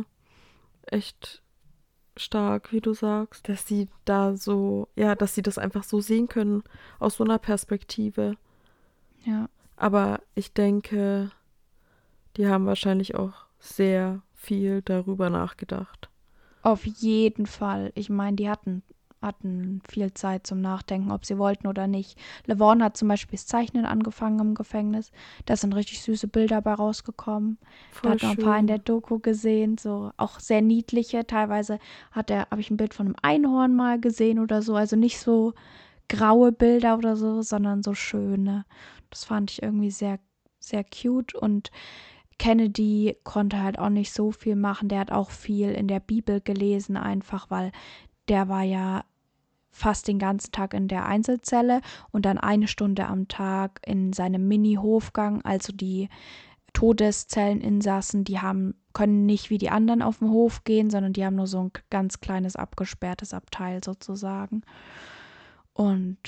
Echt stark, wie du sagst, dass sie da so, ja, dass sie das einfach so sehen können aus so einer Perspektive. Ja. Aber ich denke, die haben wahrscheinlich auch sehr viel darüber nachgedacht. Auf jeden Fall. Ich meine, die hatten, hatten viel Zeit zum Nachdenken, ob sie wollten oder nicht. LeVon hat zum Beispiel das Zeichnen angefangen im Gefängnis. Da sind richtig süße Bilder bei rausgekommen. Da Voll hat man ein paar in der schön. Doku gesehen, so auch sehr niedliche. Teilweise hat er, habe ich ein Bild von einem Einhorn mal gesehen oder so. Also nicht so graue Bilder oder so, sondern so schöne. Das fand ich irgendwie sehr, sehr cute. Und Kennedy konnte halt auch nicht so viel machen. Der hat auch viel in der Bibel gelesen, einfach weil der war ja fast den ganzen Tag in der Einzelzelle und dann eine Stunde am Tag in seinem Mini-Hofgang. Also die Todeszelleninsassen, die haben, können nicht wie die anderen auf den Hof gehen, sondern die haben nur so ein ganz kleines abgesperrtes Abteil sozusagen. Und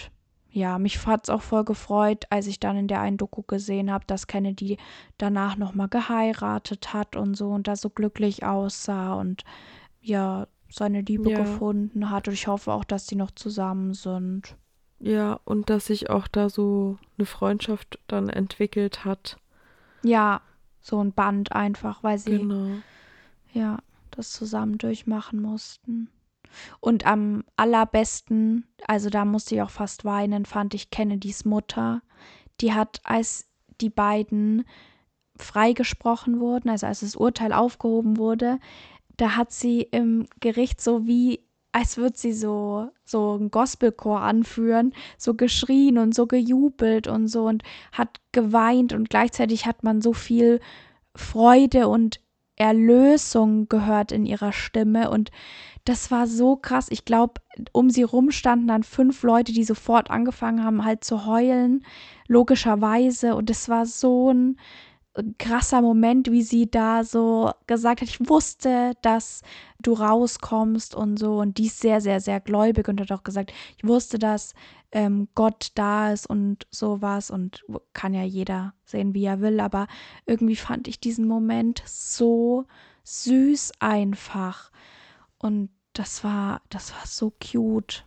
ja, mich hat es auch voll gefreut, als ich dann in der einen Doku gesehen habe, dass Kennedy danach nochmal geheiratet hat und so und da so glücklich aussah und ja, seine Liebe Ja, gefunden hat. Und ich hoffe auch, dass die noch zusammen sind. ja, und dass sich auch da so eine Freundschaft dann entwickelt hat. Ja, so ein Band einfach, weil sie Genau. ja das zusammen durchmachen mussten. Und am allerbesten, also da musste ich auch fast weinen, fand ich Kennedys Mutter. Die hat, als die beiden freigesprochen wurden, also als das Urteil aufgehoben wurde, da hat sie im Gericht so wie, als würde sie so, so einen Gospelchor anführen, so geschrien und so gejubelt und so und hat geweint und gleichzeitig hat man so viel Freude und Erlösung gehört in ihrer Stimme und das war so krass. Ich glaube, um sie rum standen dann fünf Leute, die sofort angefangen haben, halt zu heulen, logischerweise. Und es war so ein krasser Moment, wie sie da so gesagt hat, ich wusste, dass du rauskommst und so. Und die ist sehr, sehr, sehr gläubig und hat auch gesagt, ich wusste, dass ähm, Gott da ist und sowas. Und kann ja jeder sehen, wie er will. Aber irgendwie fand ich diesen Moment so süß einfach. Und das war, das war so cute.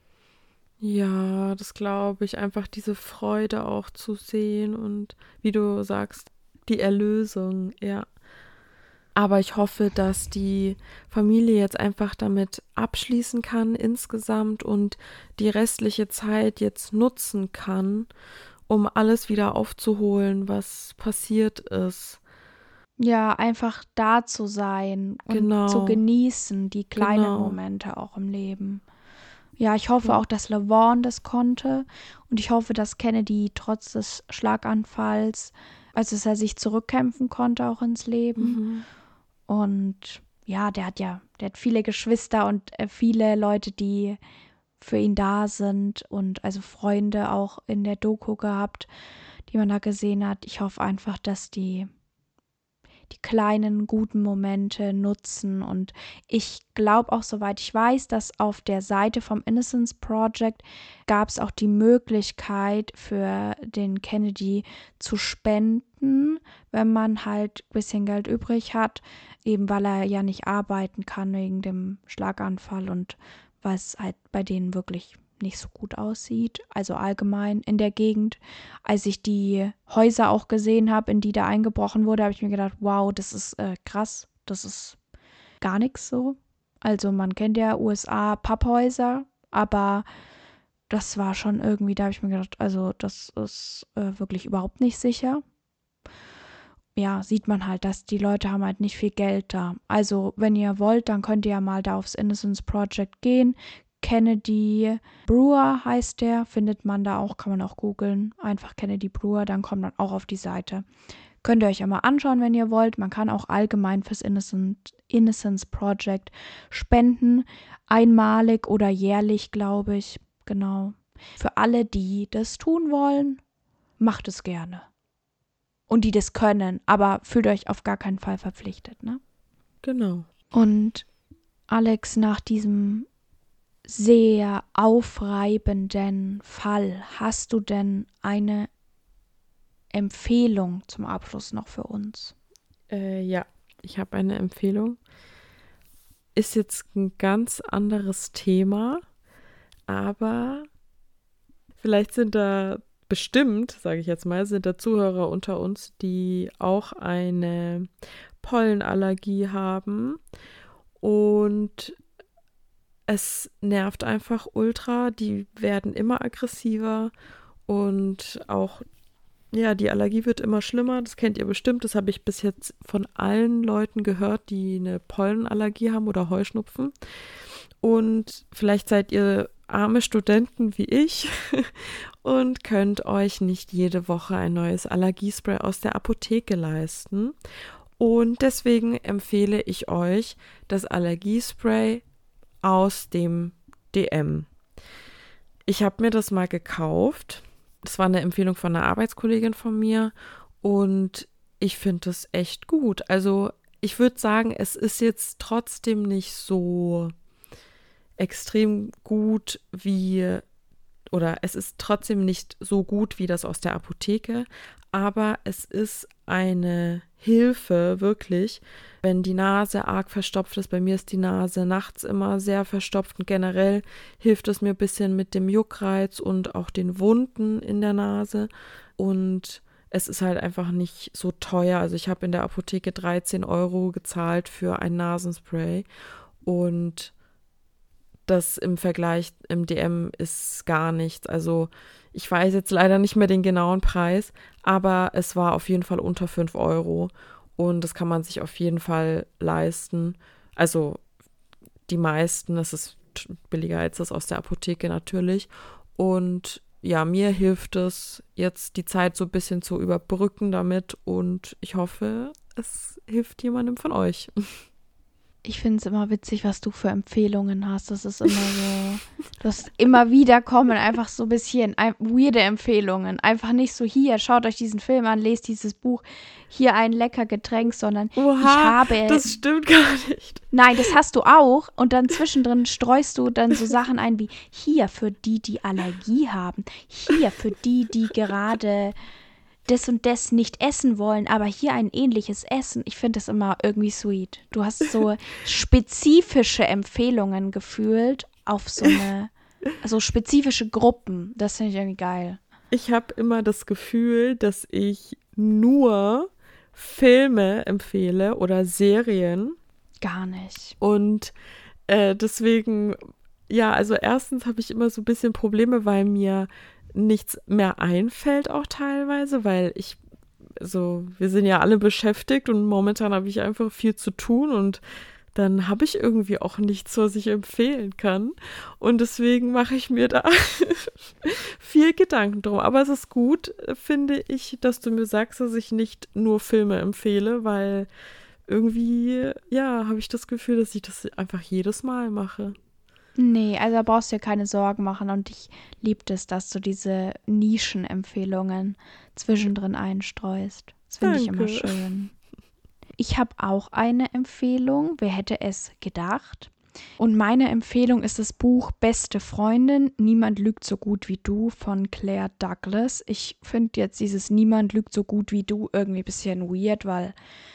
Ja, das glaube ich. Einfach diese Freude auch zu sehen und wie du sagst, die Erlösung, ja. Aber ich hoffe, dass die Familie jetzt einfach damit abschließen kann insgesamt und die restliche Zeit jetzt nutzen kann, um alles wieder aufzuholen, was passiert ist. Ja, einfach da zu sein und zu Genau, genießen, die kleinen genau. Momente auch im Leben. Ja, ich hoffe Und auch, dass LeVaughn das konnte und ich hoffe, dass Kennedy trotz des Schlaganfalls, also dass er sich zurückkämpfen konnte auch ins Leben. mhm. Und ja, der hat ja, der hat viele Geschwister und äh, viele Leute, die für ihn da sind und also Freunde auch in der Doku gehabt, die man da gesehen hat. Ich hoffe einfach, dass die die kleinen guten Momente nutzen. Und ich glaube auch, soweit ich weiß, dass auf der Seite vom Innocence Project gab es auch die Möglichkeit für den Kennedy zu spenden, wenn man halt ein bisschen Geld übrig hat, eben weil er ja nicht arbeiten kann wegen dem Schlaganfall und weil es halt bei denen wirklich nicht so gut aussieht, also allgemein in der Gegend. Als ich die Häuser auch gesehen habe, in die da eingebrochen wurde, habe ich mir gedacht, wow, das ist äh, krass, das ist gar nichts so. Also man kennt ja U S A Papphäuser, aber das war schon irgendwie, da habe ich mir gedacht, also das ist äh, wirklich überhaupt nicht sicher. Ja, sieht man halt, dass die Leute haben halt nicht viel Geld da. Also, wenn ihr wollt, dann könnt ihr ja mal da aufs Innocence Project gehen. Kennedy Brewer heißt der, findet man da auch, kann man auch googeln. Einfach Kennedy Brewer, dann kommt man auch auf die Seite. Könnt ihr euch ja mal anschauen, wenn ihr wollt. Man kann auch allgemein fürs Innocent, Innocence Project spenden. Einmalig oder jährlich, glaube ich. Genau. Für alle, die das tun wollen, macht es gerne. Und die das können, aber fühlt euch auf gar keinen Fall verpflichtet, ne? Genau. Und Alex, nach diesem sehr aufreibenden Fall, hast du denn eine Empfehlung zum Abschluss noch für uns? Äh, ja, ich habe eine Empfehlung. Ist jetzt ein ganz anderes Thema, aber vielleicht sind da bestimmt, sage ich jetzt mal, sind da Zuhörer unter uns, die auch eine Pollenallergie haben und es nervt einfach ultra. Die werden immer aggressiver und auch, ja, die Allergie wird immer schlimmer. Das kennt ihr bestimmt. Das habe ich bis jetzt von allen Leuten gehört, die eine Pollenallergie haben oder Heuschnupfen. Und vielleicht seid ihr arme Studenten wie ich und könnt euch nicht jede Woche ein neues Allergiespray aus der Apotheke leisten. Und deswegen empfehle ich euch das Allergiespray aus dem D M. Ich habe mir das mal gekauft. Das war eine Empfehlung von einer Arbeitskollegin von mir und ich finde das echt gut. Also ich würde sagen, es ist jetzt trotzdem nicht so extrem gut wie oder es ist trotzdem nicht so gut wie das aus der Apotheke, aber es ist eine Hilfe, wirklich, wenn die Nase arg verstopft ist. Bei mir ist die Nase nachts immer sehr verstopft und generell hilft es mir ein bisschen mit dem Juckreiz und auch den Wunden in der Nase und es ist halt einfach nicht so teuer. Also ich habe in der Apotheke dreizehn Euro gezahlt für ein Nasenspray und das im Vergleich im D M ist gar nichts. Also ich weiß jetzt leider nicht mehr den genauen Preis, aber es war auf jeden Fall unter fünf Euro und das kann man sich auf jeden Fall leisten. Also die meisten, das ist billiger als das aus der Apotheke natürlich. Und ja, mir hilft es jetzt die Zeit so ein bisschen zu überbrücken damit und ich hoffe, es hilft jemandem von euch. Ich finde es immer witzig, was du für Empfehlungen hast. Das ist immer so, das immer wieder kommen, einfach so ein bisschen ein, weirde Empfehlungen. Einfach nicht so, hier, schaut euch diesen Film an, lest dieses Buch, hier ein lecker Getränk, sondern Oha, ich habe... das stimmt gar nicht. Nein, das hast du auch und dann zwischendrin streust du dann so Sachen ein wie, hier für die, die Allergie haben, hier für die, die gerade... das und das nicht essen wollen, aber hier ein ähnliches Essen. Ich finde das immer irgendwie sweet. Du hast so spezifische Empfehlungen gefühlt auf so eine, also spezifische Gruppen. Das finde ich irgendwie geil. Ich habe immer das Gefühl, dass ich nur Filme empfehle oder Serien. Gar nicht. Und äh, deswegen, ja, also erstens habe ich immer so ein bisschen Probleme, weil mir nichts mehr einfällt auch teilweise, weil ich, so, wir sind ja alle beschäftigt und momentan habe ich einfach viel zu tun und dann habe ich irgendwie auch nichts, was ich empfehlen kann und deswegen mache ich mir da viel Gedanken drum. Aber es ist gut, finde ich, dass du mir sagst, dass ich nicht nur Filme empfehle, weil irgendwie, ja, habe ich das Gefühl, dass ich das einfach jedes Mal mache. Nee, also da brauchst du dir keine Sorgen machen und ich liebe es, dass du diese Nischenempfehlungen zwischendrin einstreust. Das finde ich immer schön. Ich habe auch eine Empfehlung. Wer hätte es gedacht? Und meine Empfehlung ist das Buch Beste Freundin, Niemand lügt so gut wie du von Claire Douglas. Ich finde jetzt dieses Niemand lügt so gut wie du irgendwie ein bisschen weird, weil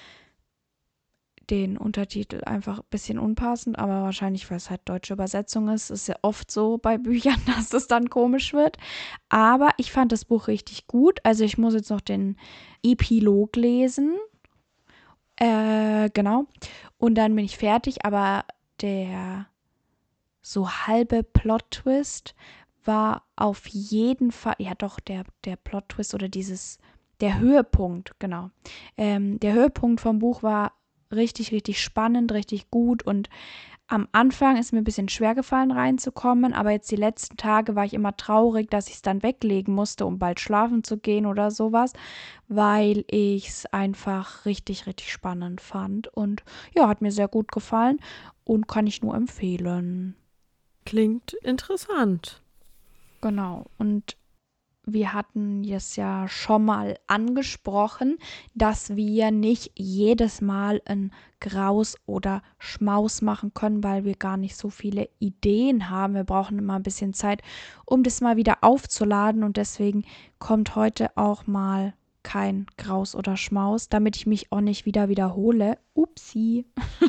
den Untertitel einfach ein bisschen unpassend, aber wahrscheinlich, weil es halt deutsche Übersetzung ist, ist ja oft so bei Büchern, dass es dann komisch wird. Aber ich fand das Buch richtig gut. Also ich muss jetzt noch den Epilog lesen. Äh, genau. Und dann bin ich fertig, aber der so halbe Plot-Twist war auf jeden Fall, ja doch, der, der Plot-Twist oder dieses, der Höhepunkt, genau. Ähm, der Höhepunkt vom Buch war richtig, richtig spannend, richtig gut und am Anfang ist mir ein bisschen schwer gefallen reinzukommen, aber jetzt die letzten Tage war ich immer traurig, dass ich es dann weglegen musste, um bald schlafen zu gehen oder sowas, weil ich es einfach richtig, richtig spannend fand und ja, hat mir sehr gut gefallen und kann ich nur empfehlen. Klingt interessant. Genau, und wir hatten es ja schon mal angesprochen, dass wir nicht jedes Mal ein Graus oder Schmaus machen können, weil wir gar nicht so viele Ideen haben. Wir brauchen immer ein bisschen Zeit, um das mal wieder aufzuladen und deswegen kommt heute auch mal kein Graus oder Schmaus, damit ich mich auch nicht wieder wiederhole. Upsi.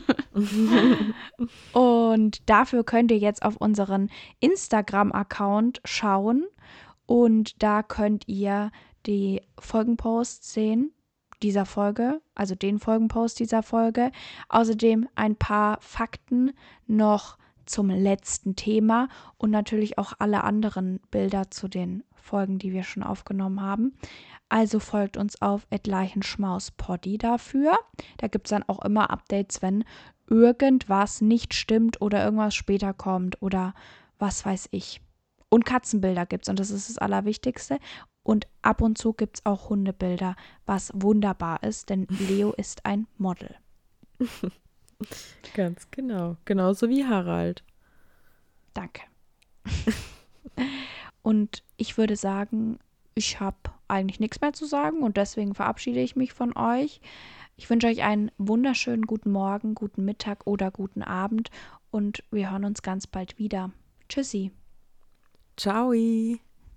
Und dafür könnt ihr jetzt auf unseren Instagram-Account schauen. Und da könnt ihr die Folgenposts sehen dieser Folge, also den Folgenpost dieser Folge. Außerdem ein paar Fakten noch zum letzten Thema und natürlich auch alle anderen Bilder zu den Folgen, die wir schon aufgenommen haben. Also folgt uns auf at leichenschmauspoddy dafür. Da gibt es dann auch immer Updates, wenn irgendwas nicht stimmt oder irgendwas später kommt oder was weiß ich. Und Katzenbilder gibt es und das ist das Allerwichtigste. Und ab und zu gibt es auch Hundebilder, was wunderbar ist, denn Leo ist ein Model. Ganz genau. Genauso wie Harald. Danke. Und ich würde sagen, ich habe eigentlich nichts mehr zu sagen und deswegen verabschiede ich mich von euch. Ich wünsche euch einen wunderschönen guten Morgen, guten Mittag oder guten Abend und wir hören uns ganz bald wieder. Tschüssi. Ciao.